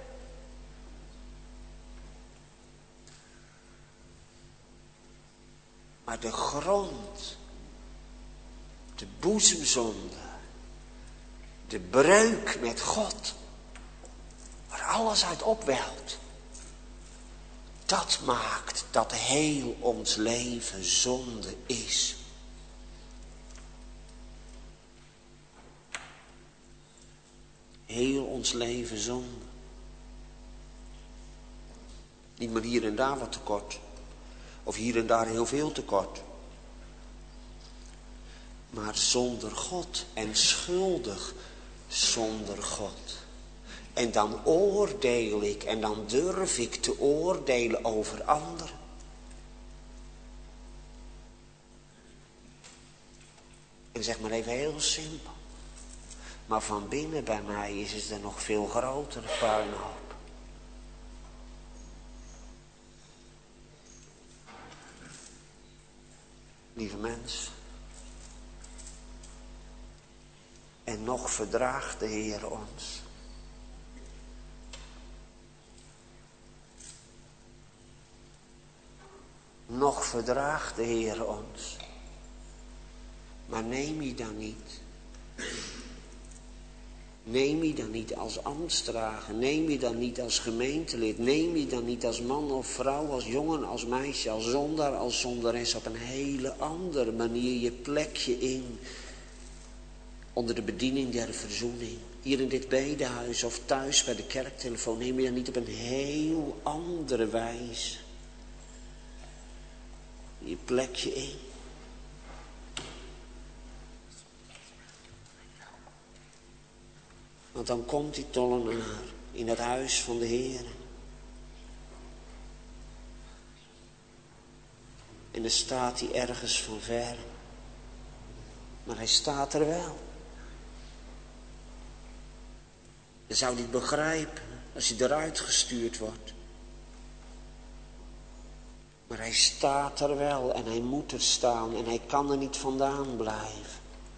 Maar de grond, de boezemzonde, de breuk met God, waar alles uit opwelt, dat maakt dat heel ons leven zonde is. Heel ons leven zonde. Niet maar hier en daar wat tekort. Of hier en daar heel veel tekort. Maar zonder God en schuldig zonder God. En dan oordeel ik en dan durf ik te oordelen over anderen. En zeg maar even heel simpel. Maar van binnen bij mij is het een nog veel grotere puinhoop. Lieve mens. En nog verdraagt de Heer ons. Nog verdraagt de Heer ons. Maar neem je dan niet. Neem je dan niet als ambtsdrager. Neem je dan niet als gemeentelid. Neem je dan niet als man of vrouw, als jongen, als meisje, als zondaar, als zondares op een hele andere manier je plekje in. Onder de bediening der verzoening. Hier in dit bedehuis of thuis bij de kerktelefoon. Neem je dan niet op een heel andere wijze je plekje in. Want dan komt die tollenaar in het huis van de Heer. En dan staat hij ergens van ver. Maar hij staat er wel. Dan zou hij het begrijpen als hij eruit gestuurd wordt. Maar hij staat er wel en hij moet er staan en hij kan er niet vandaan blijven.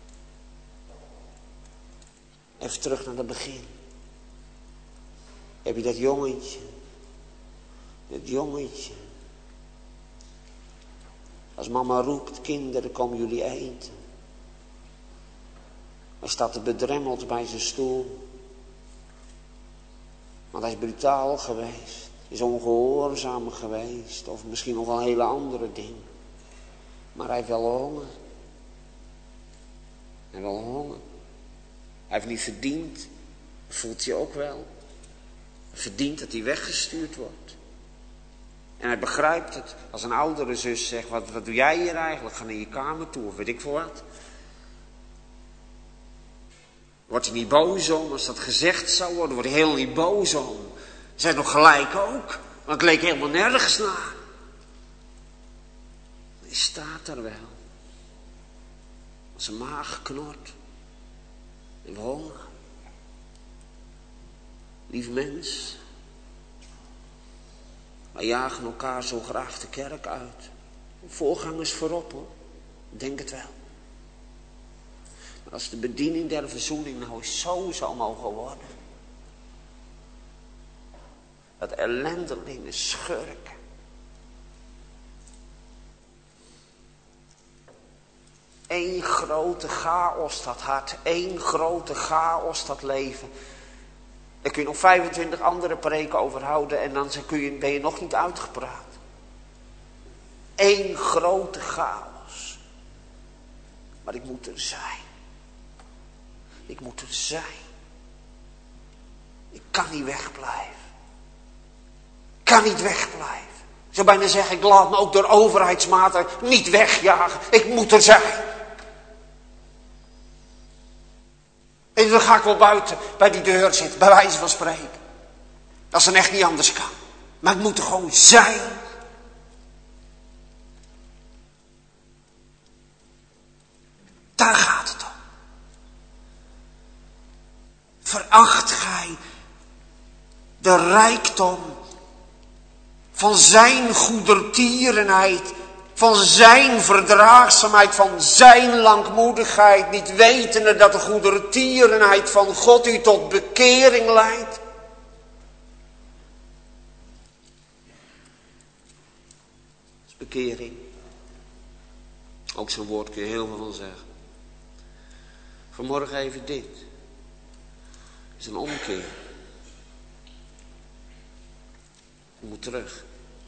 Even terug naar het begin. Heb je dat jongetje, dat jongetje. Als mama roept, kinderen, komen jullie eten. Hij staat er bedremmeld bij zijn stoel. Want hij is brutaal geweest. Is ongehoorzaam geweest. Of misschien nog wel hele andere dingen. Maar hij heeft wel honger. Hij heeft wel honger. Hij heeft niet verdiend. Dat voelt hij ook wel. Hij verdient dat hij weggestuurd wordt. En hij begrijpt het. Als een oudere zus zegt, wat, wat doe jij hier eigenlijk? Ga naar je kamer toe of weet ik veel wat. Wordt hij niet boos om als dat gezegd zou worden? Wordt hij helemaal niet boos om. Zij nog gelijk ook. Want het leek helemaal nergens naar. Hij staat er wel. Als zijn maag knort. En honger. Lieve mens. Wij jagen elkaar zo graag de kerk uit. Voorgangers voorop hoor. Denk het wel. Maar als de bediening der verzoening nou eens zo zou mogen worden. Dat ellendelingen, schurken. Eén grote chaos dat hart. Één grote chaos dat leven. Daar kun je nog vijfentwintig andere preken over houden. En dan kun je, ben je nog niet uitgepraat. Eén grote chaos. Maar ik moet er zijn. Ik moet er zijn. Ik kan niet wegblijven. kan niet wegblijven. Ik zou bijna zeggen, ik laat me ook door overheidsmaatregelen niet wegjagen. Ik moet er zijn. En dan ga ik wel buiten bij die deur zitten, bij wijze van spreken. Als het echt niet anders kan. Maar ik moet er gewoon zijn. Daar gaat het om. Veracht gij de rijkdom van zijn goedertierenheid, van zijn verdraagzaamheid, van zijn langmoedigheid, niet wetende dat de goedertierenheid van God u tot bekering leidt? Dat is bekering. Ook zo'n woord kun je heel veel van zeggen. Vanmorgen even dit. Het is een omkeer. Je moet terug.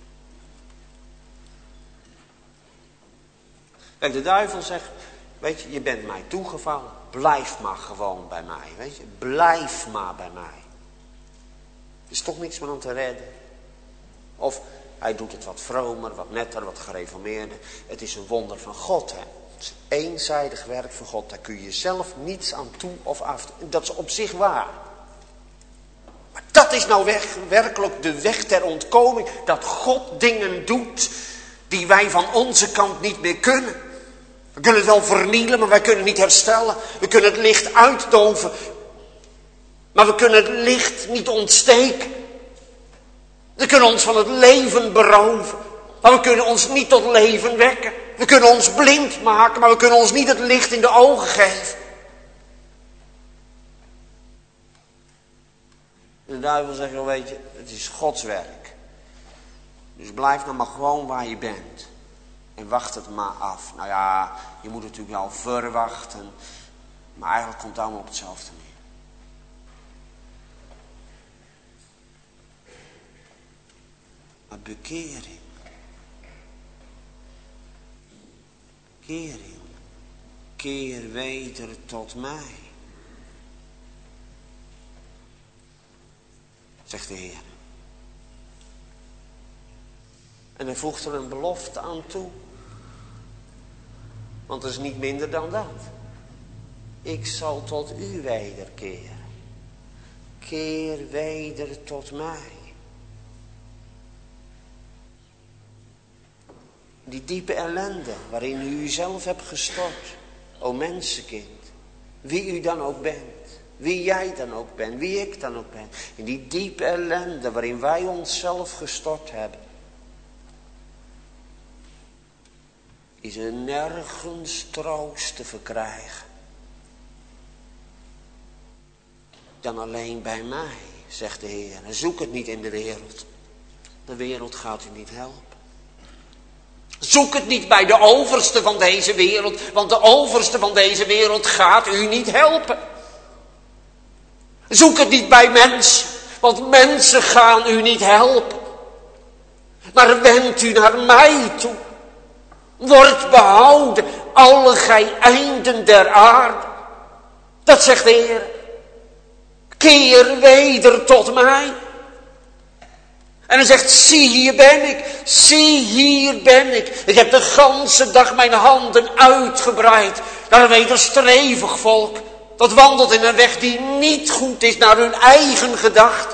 Kijk, de duivel zegt, weet je, je bent mij toegevallen. Blijf maar gewoon bij mij, weet je. Blijf maar bij mij. Er is toch niks meer aan te redden. Of hij doet het wat vromer, wat netter, wat gereformeerder. Het is een wonder van God, hè. Het is een eenzijdig werk van God. Daar kun je zelf niets aan toe of af. Dat is op zich waar. Maar dat is nou weg, werkelijk de weg ter ontkoming. Dat God dingen doet die wij van onze kant niet meer kunnen. We kunnen het wel vernielen, maar wij kunnen het niet herstellen. We kunnen het licht uitdoven. Maar we kunnen het licht niet ontsteken. We kunnen ons van het leven beroven. Maar we kunnen ons niet tot leven wekken. We kunnen ons blind maken, maar we kunnen ons niet het licht in de ogen geven. En de duivel zegt, wel, weet je, het is Gods werk. Dus blijf nou maar gewoon waar je bent. En wacht het maar af. Nou ja, je moet het natuurlijk wel verwachten. Maar eigenlijk komt het allemaal op hetzelfde neer. Maar bekering. Kering. Keer weder tot mij. Zegt de Heer. En hij voegt er een belofte aan toe. Want het is niet minder dan dat. Ik zal tot u wederkeren. Keer weder tot mij. Die diepe ellende waarin u uzelf hebt gestort. O mensenkind. Wie u dan ook bent. Wie jij dan ook bent. Wie ik dan ook ben. In die diepe ellende waarin wij onszelf gestort hebben. Is er nergens troost te verkrijgen. Dan alleen bij mij, zegt de Heer. En zoek het niet in de wereld. De wereld gaat u niet helpen. Zoek het niet bij de overste van deze wereld. Want de overste van deze wereld gaat u niet helpen. Zoek het niet bij mensen. Want mensen gaan u niet helpen. Maar wend u naar mij toe. Word behouden, alle gij einden der aarde. Dat zegt de Heer. Keer weder tot mij. En hij zegt, zie hier ben ik, zie hier ben ik. Ik heb de ganse dag mijn handen uitgebreid naar een wederstrevig volk. Dat wandelt in een weg die niet goed is naar hun eigen gedachten.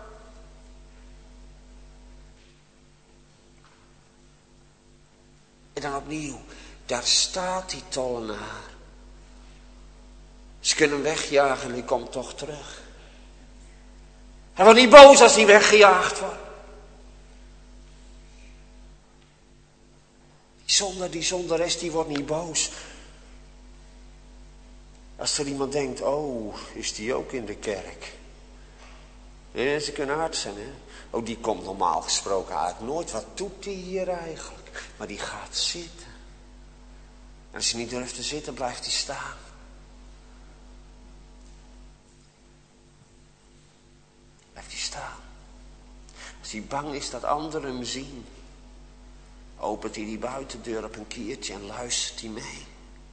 En dan opnieuw, daar staat die tollenaar. Ze kunnen hem wegjagen en hij komt toch terug. Hij wordt niet boos als hij weggejaagd wordt. Die zondaar, die zondares, die wordt niet boos. Als er iemand denkt, oh, is die ook in de kerk? Ja, ze kunnen hard zijn, hè. Oh, die komt normaal gesproken eigenlijk nooit. Wat doet die hier eigenlijk? Maar die gaat zitten. En als hij niet durft te zitten, blijft hij staan. Blijft hij staan. Als hij bang is dat anderen hem zien, opent hij die buitendeur op een kiertje en luistert hij mee.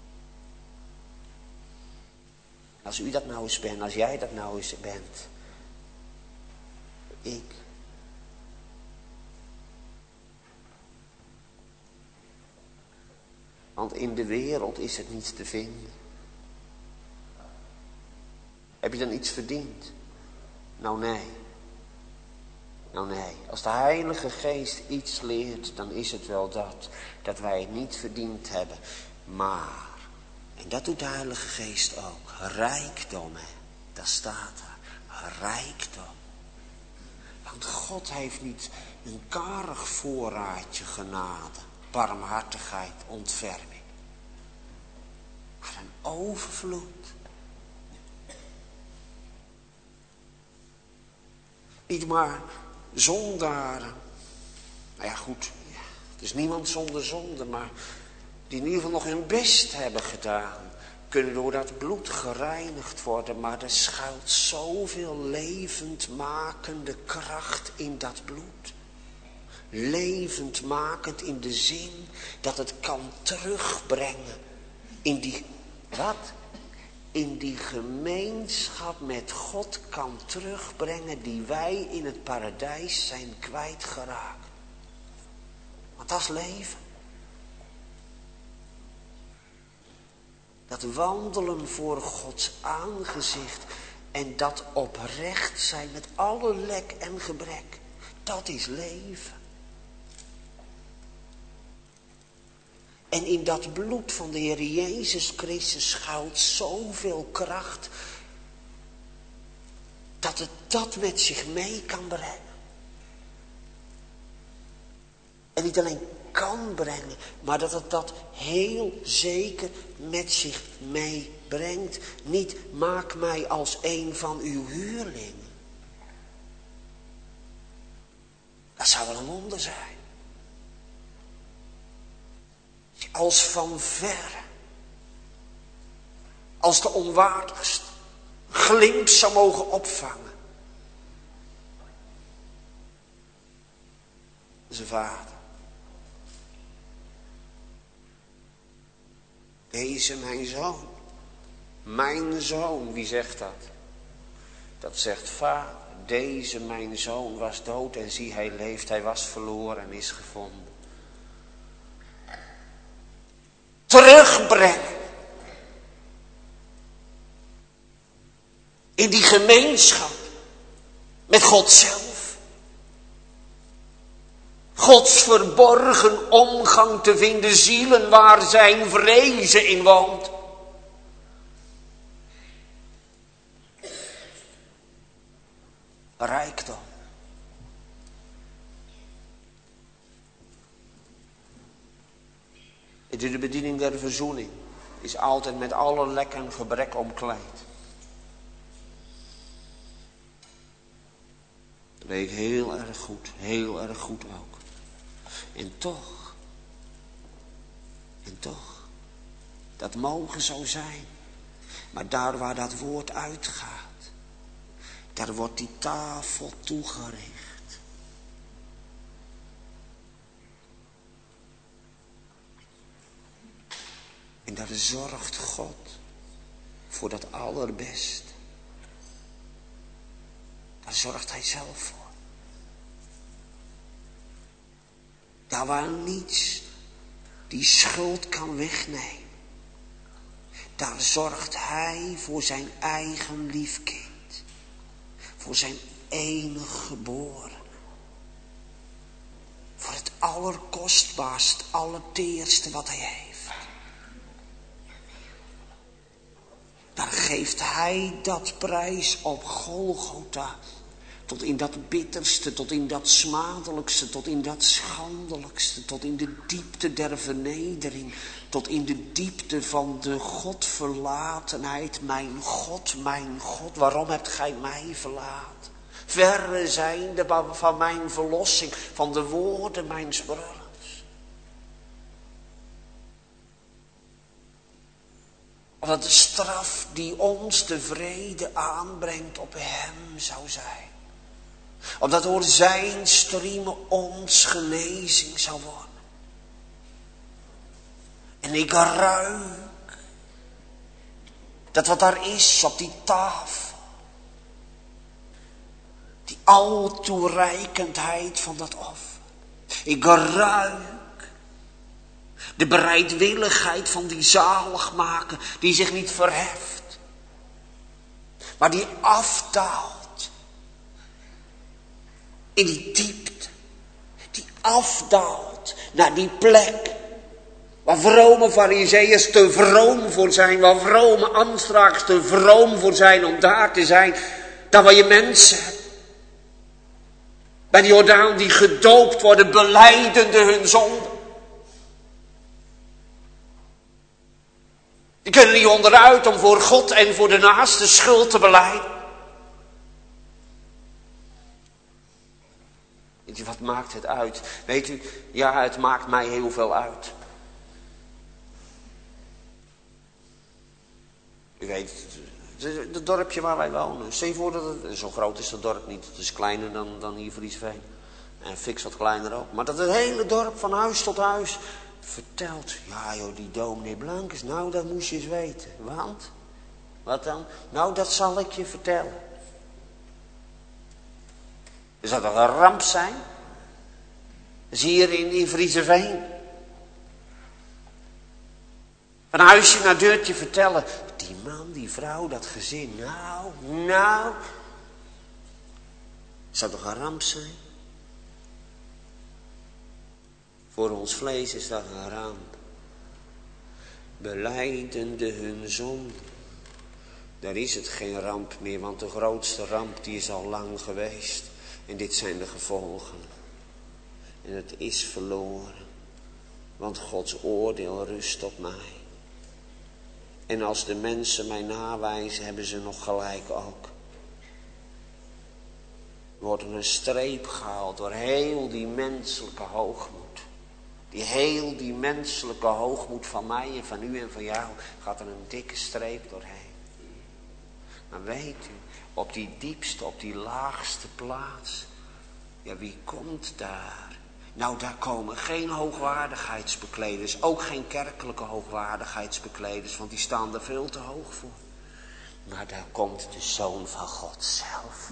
Als u dat nou eens bent, als jij dat nou eens bent. Ik. Want in de wereld is het niets te vinden. Heb je dan iets verdiend? Nou nee. Nou nee, als de Heilige Geest iets leert, dan is het wel dat. Dat wij het niet verdiend hebben. Maar, en dat doet de Heilige Geest ook. Rijkdom, hè. Dat staat er. Rijkdom. Want God heeft niet een karig voorraadje genade, barmhartigheid, ontferming. Maar een overvloed. Niet maar zondaren. Nou ja, goed. Het is niemand zonder zonde, maar die in ieder geval nog hun best hebben gedaan, kunnen door dat bloed gereinigd worden. Maar er schuilt zoveel levendmakende kracht in dat bloed. Levendmakend in de zin dat het kan terugbrengen in die, wat? In die gemeenschap met God kan terugbrengen die wij in het paradijs zijn kwijtgeraakt. Want dat is leven. Dat wandelen voor Gods aangezicht en dat oprecht zijn met alle lek en gebrek, dat is leven. En in dat bloed van de Heer Jezus Christus schuilt zoveel kracht, dat het dat met zich mee kan brengen. En niet alleen kan brengen, maar dat het dat heel zeker met zich meebrengt. Niet, maak mij als een van uw huurlingen. Dat zou wel een wonder zijn. Als van verre, als de onwaardigste, glimp zou mogen opvangen. Zijn vader. Deze mijn zoon, mijn zoon, wie zegt dat? Dat zegt vader, deze mijn zoon was dood en zie hij leeft, hij was verloren en is gevonden. Terugbrengen. In die gemeenschap met God zelf. Gods verborgen omgang te vinden, zielen waar zijn vrezen in woont. Rijkdom. De bediening der verzoening is altijd met alle lek en gebrek omkleed. Dat weet ik heel erg goed, heel erg goed ook. En toch, en toch, dat mogen zo zijn. Maar daar waar dat woord uitgaat, daar wordt die tafel toegericht. En daar zorgt God voor dat allerbeste. Daar zorgt hij zelf voor. Daar waar niets die schuld kan wegnemen. Daar zorgt hij voor zijn eigen lief kind. Voor zijn enig geboren. Voor het allerkostbaarst, allerteerste wat hij heeft. Daar geeft hij dat prijs op Golgotha. Tot in dat bitterste, tot in dat smadelijkste, tot in dat schandelijkste, tot in de diepte der vernedering, tot in de diepte van de Godverlatenheid. Mijn God, mijn God, waarom hebt gij mij verlaten? Verre zijnde van mijn verlossing, van de woorden mijns brullens. Omdat de straf die ons de vrede aanbrengt op hem zou zijn. Omdat door zijn striemen ons genezing zou worden. En ik ruik dat wat daar is op die tafel. Die altoereikendheid van dat offer. Ik ruik De bereidwilligheid van die zaligmaker die zich niet verheft, maar die afdaalt in die diepte. Die afdaalt naar die plek waar vrome farizeeërs te vroom voor zijn, waar vrome ambtsdragers te vroom voor zijn om daar te zijn. Daar waar je mensen hebt. Bij de Jordaan die gedoopt worden, belijdende hun zonde. Die kunnen niet onderuit om voor God en voor de naaste schuld te belijden. Weet u, wat maakt het uit? Weet u, ja, het maakt mij heel veel uit. U weet, het dorpje waar wij wonen. Stel je voor dat het, zo groot is dat dorp niet. Het is kleiner dan, dan hier Friesveen. En Fix wat kleiner ook. Maar dat het hele dorp van huis tot huis vertelt. Ja joh, die dominee Blankes, nou dat moest je eens weten. Want, wat dan? Nou dat zal ik je vertellen. Dus dat toch een ramp zijn? Dat is hier in, in Friesveen. Van huisje naar deurtje vertellen. Die man, die vrouw, dat gezin. Nou, nou. Zou toch een ramp zijn? Voor ons vlees is dat een ramp. Belijdende hun zonde. Daar is het geen ramp meer, want de grootste ramp die is al lang geweest. En dit zijn de gevolgen. En het is verloren. Want Gods oordeel rust op mij. En als de mensen mij nawijzen, hebben ze nog gelijk ook. Er wordt een streep gehaald door heel die menselijke hoogmoed. Die heel die menselijke hoogmoed van mij en van u en van jou gaat er een dikke streep doorheen. Maar weet u, op die diepste, op die laagste plaats, ja, wie komt daar? Nou, daar komen geen hoogwaardigheidsbekleders, ook geen kerkelijke hoogwaardigheidsbekleders, want die staan er veel te hoog voor. Maar daar komt de Zoon van God zelf.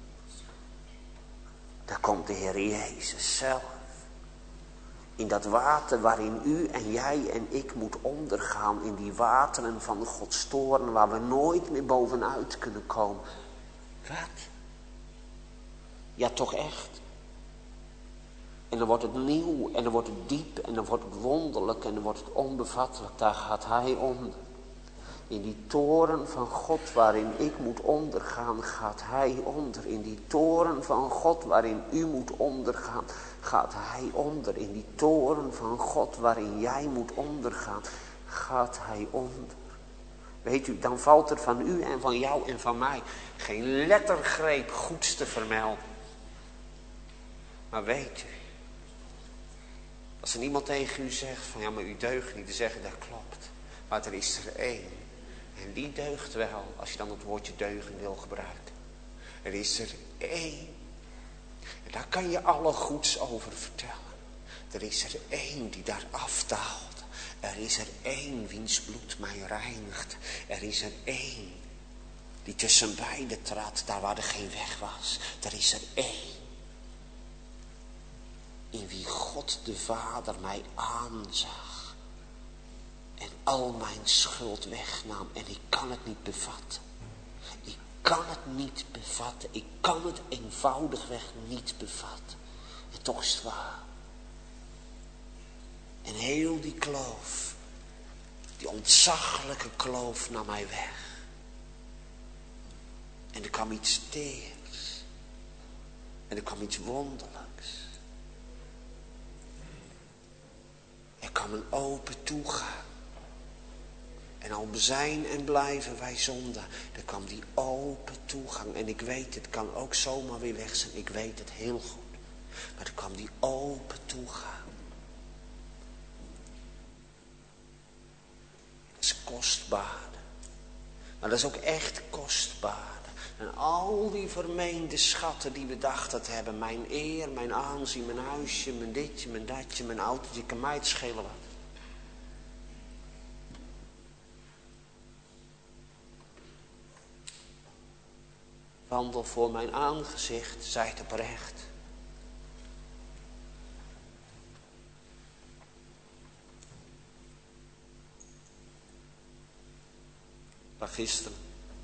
Daar komt de Heer Jezus zelf. In dat water waarin u en jij en ik moet ondergaan, in die wateren van Gods toorn waar we nooit meer bovenuit kunnen komen. Wat? Ja, toch echt. En dan wordt het nieuw, en dan wordt het diep, en dan wordt het wonderlijk, en dan wordt het onbevattelijk. Daar gaat hij onder. In die toren van God waarin ik moet ondergaan, gaat hij onder. In die toren van God waarin u moet ondergaan, gaat hij onder. In die toren van God waarin jij moet ondergaan, gaat hij onder. Weet u, dan valt er van u en van jou en van mij geen lettergreep goeds te vermelden. Maar weet u, als er iemand tegen u zegt van ja, maar u deugt niet, te zeggen dat klopt. Maar er is er één. En die deugt wel, als je dan het woordje deugen wil gebruiken. Er is er één. En daar kan je alle goeds over vertellen. Er is er één die daar afdaalt. Er is er één wiens bloed mij reinigt. Er is er één die tussen beiden trad, daar waar er geen weg was. Er is er één. In wie God de Vader mij aanzag. En al mijn schuld wegnam. En ik kan het niet bevatten. Ik kan het niet bevatten. Ik kan het eenvoudigweg niet bevatten. En toch is het waar. En heel die kloof. Die ontzaglijke kloof nam mij weg. En er kwam iets teers. En er kwam iets wonderlijks. Er kwam een open toegang. En al zijn en blijven wij zondaar. Er kwam die open toegang. En ik weet, het kan ook zomaar weer weg zijn. Ik weet het heel goed. Maar er kwam die open toegang. Dat is kostbaar. Maar dat is ook echt kostbaar. En al die vermeende schatten die we dachten te hebben. Mijn eer, mijn aanzien, mijn huisje, mijn ditje, mijn datje, mijn autootje. Kan mij het schelen wat. Wandel voor mijn aangezicht, zijt oprecht. gisteren.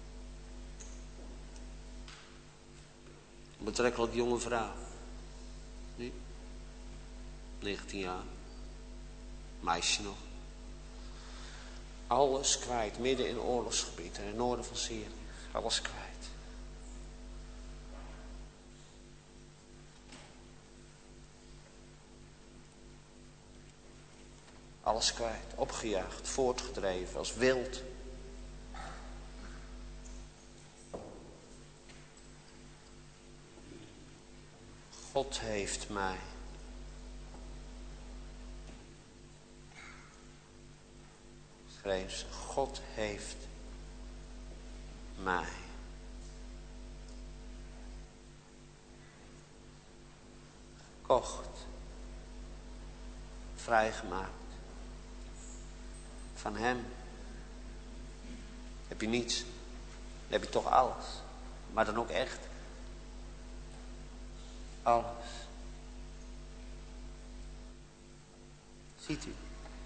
Een betrekkelijk jonge vrouw. Nu? negentien jaar. Meisje nog. Alles kwijt, midden in oorlogsgebied, in het noorden van Syrië. Alles kwijt. Alles kwijt, opgejaagd, voortgedreven, als wild. God heeft mij. Schreef ze, God heeft mij. Gekocht. Vrijgemaakt. Van hem. Heb je niets. Dan heb je toch alles. Maar dan ook echt. Alles. Ziet u.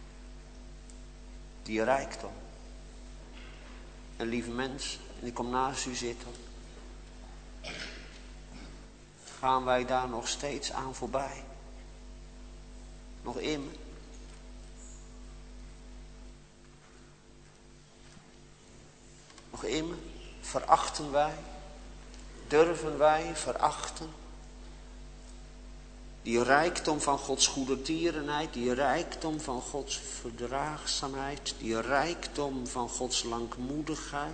Die rijkdom. En lieve mensen, en ik kom naast u zitten. Gaan wij daar nog steeds aan voorbij? Nog immer? Nog immer? Verachten wij? Durven wij verachten? Die rijkdom van Gods goedertierenheid, die rijkdom van Gods verdraagzaamheid, die rijkdom van Gods langmoedigheid.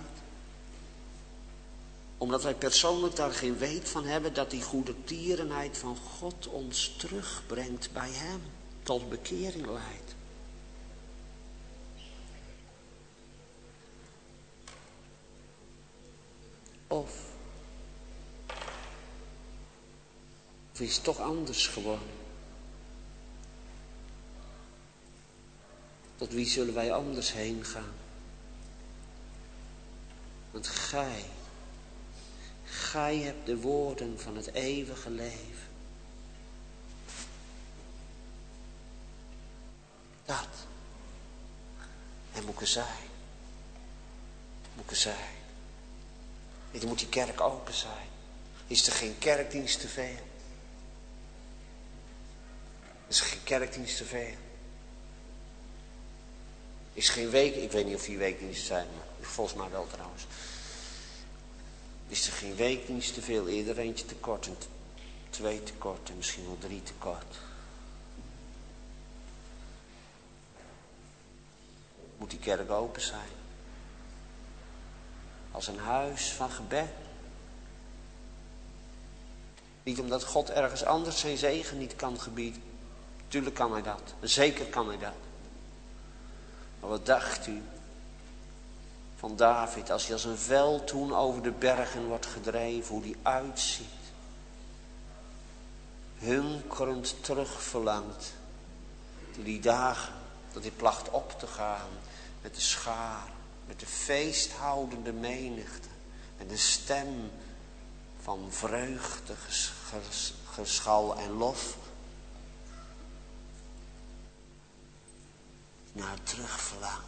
Omdat wij persoonlijk daar geen weet van hebben dat die goedertierenheid van God ons terugbrengt bij hem, tot bekering leidt. Of, of is het toch anders geworden? Tot wie zullen wij anders heen gaan? Want gij, gij hebt de woorden van het eeuwige leven. Dat. En moet er zijn. Moet er zijn. En dan moet die kerk open zijn. Is er geen kerkdienst te veel? Is er geen kerkdienst te veel? Is geen week, ik weet niet of die weekdiensten zijn, maar volgens mij wel trouwens. Is er geen weekdienst te veel, eerder eentje te kort en twee te kort en misschien wel drie te kort. Moet die kerk open zijn? Als een huis van gebed. Niet omdat God ergens anders zijn zegen niet kan gebieden. Tuurlijk kan hij dat. Zeker kan hij dat. Maar wat dacht u van David als hij als een veldhoen over de bergen wordt gedreven. Hoe die uitziet. Hunkerend terugverlangt. Die die dagen dat hij placht op te gaan met de schaar. Met de feesthoudende menigte. En de stem van vreugde, ges, ges, geschal en lof. Naar het terugverlangen.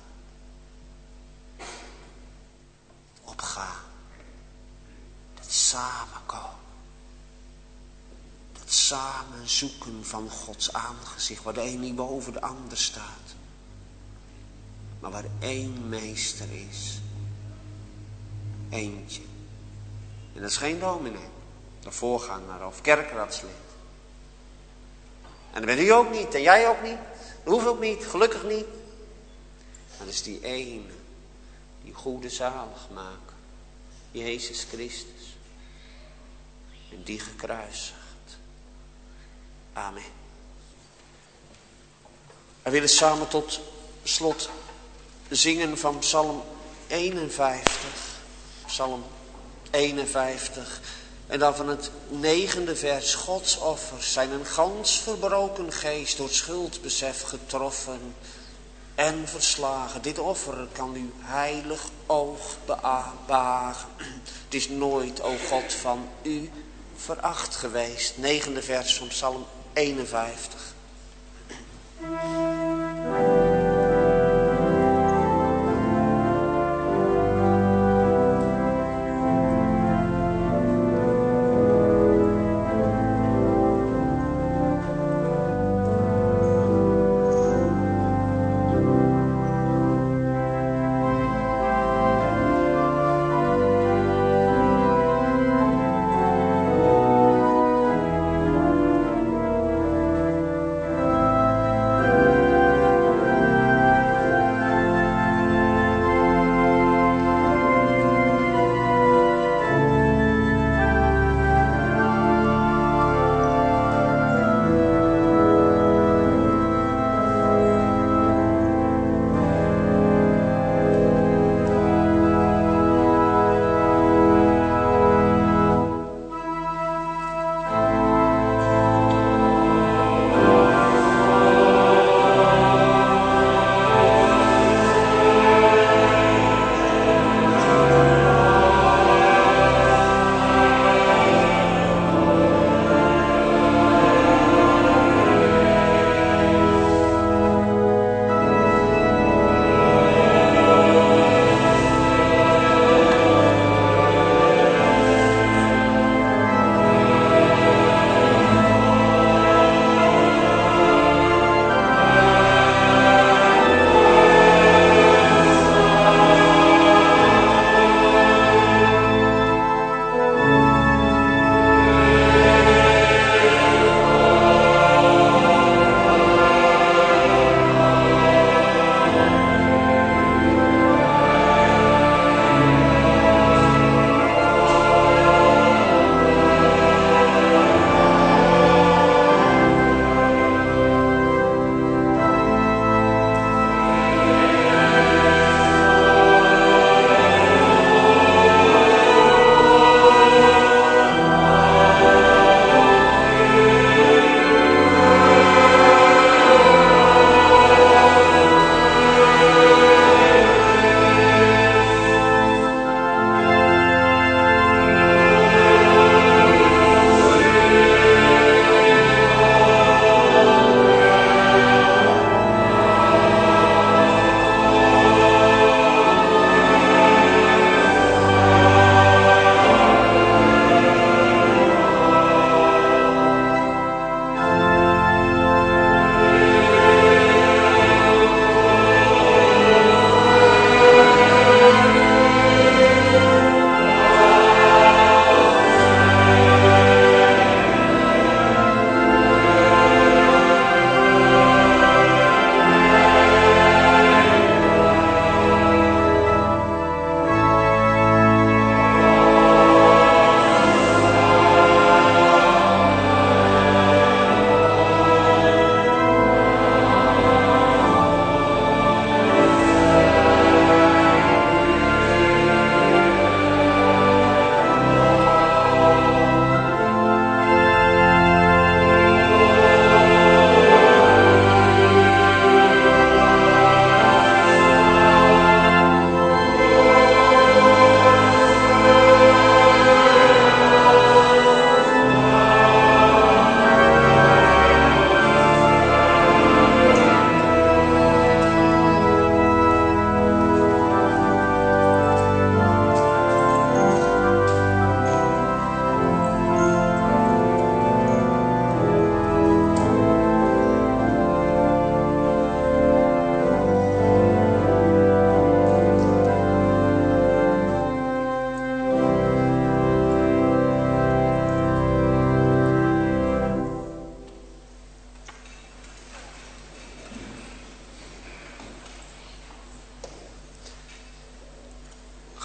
Opgaan. Dat samenkomen. Dat samen zoeken van Gods aangezicht. Waar de een niet boven de ander staat. Maar waar één meester is. Eentje. En dat is geen dominee. Een voorganger of kerkraadslid. En dat bent u ook niet. En jij ook niet. Dat hoeft ook niet. Gelukkig niet. Maar dat is die ene. Die goede zaligmaker. Jezus Christus. En die gekruisigd. Amen. We willen samen tot slot zingen van Psalm eenenvijftig. Psalm eenenvijftig. En dan van het negende vers. Gods offers zijn een gans verbroken geest door schuldbesef getroffen en verslagen. Dit offer kan uw heilig oog behagen. Het is nooit, o God, van u veracht geweest. Negende vers van Psalm eenenvijftig.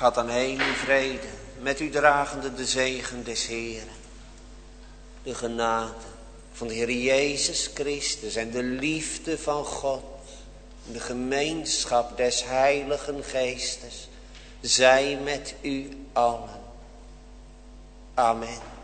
Ga dan heen in vrede, met u dragende de zegen des Heeren. De genade van de Heer Jezus Christus en de liefde van God. En de gemeenschap des Heiligen Geestes. Zij met u allen. Amen.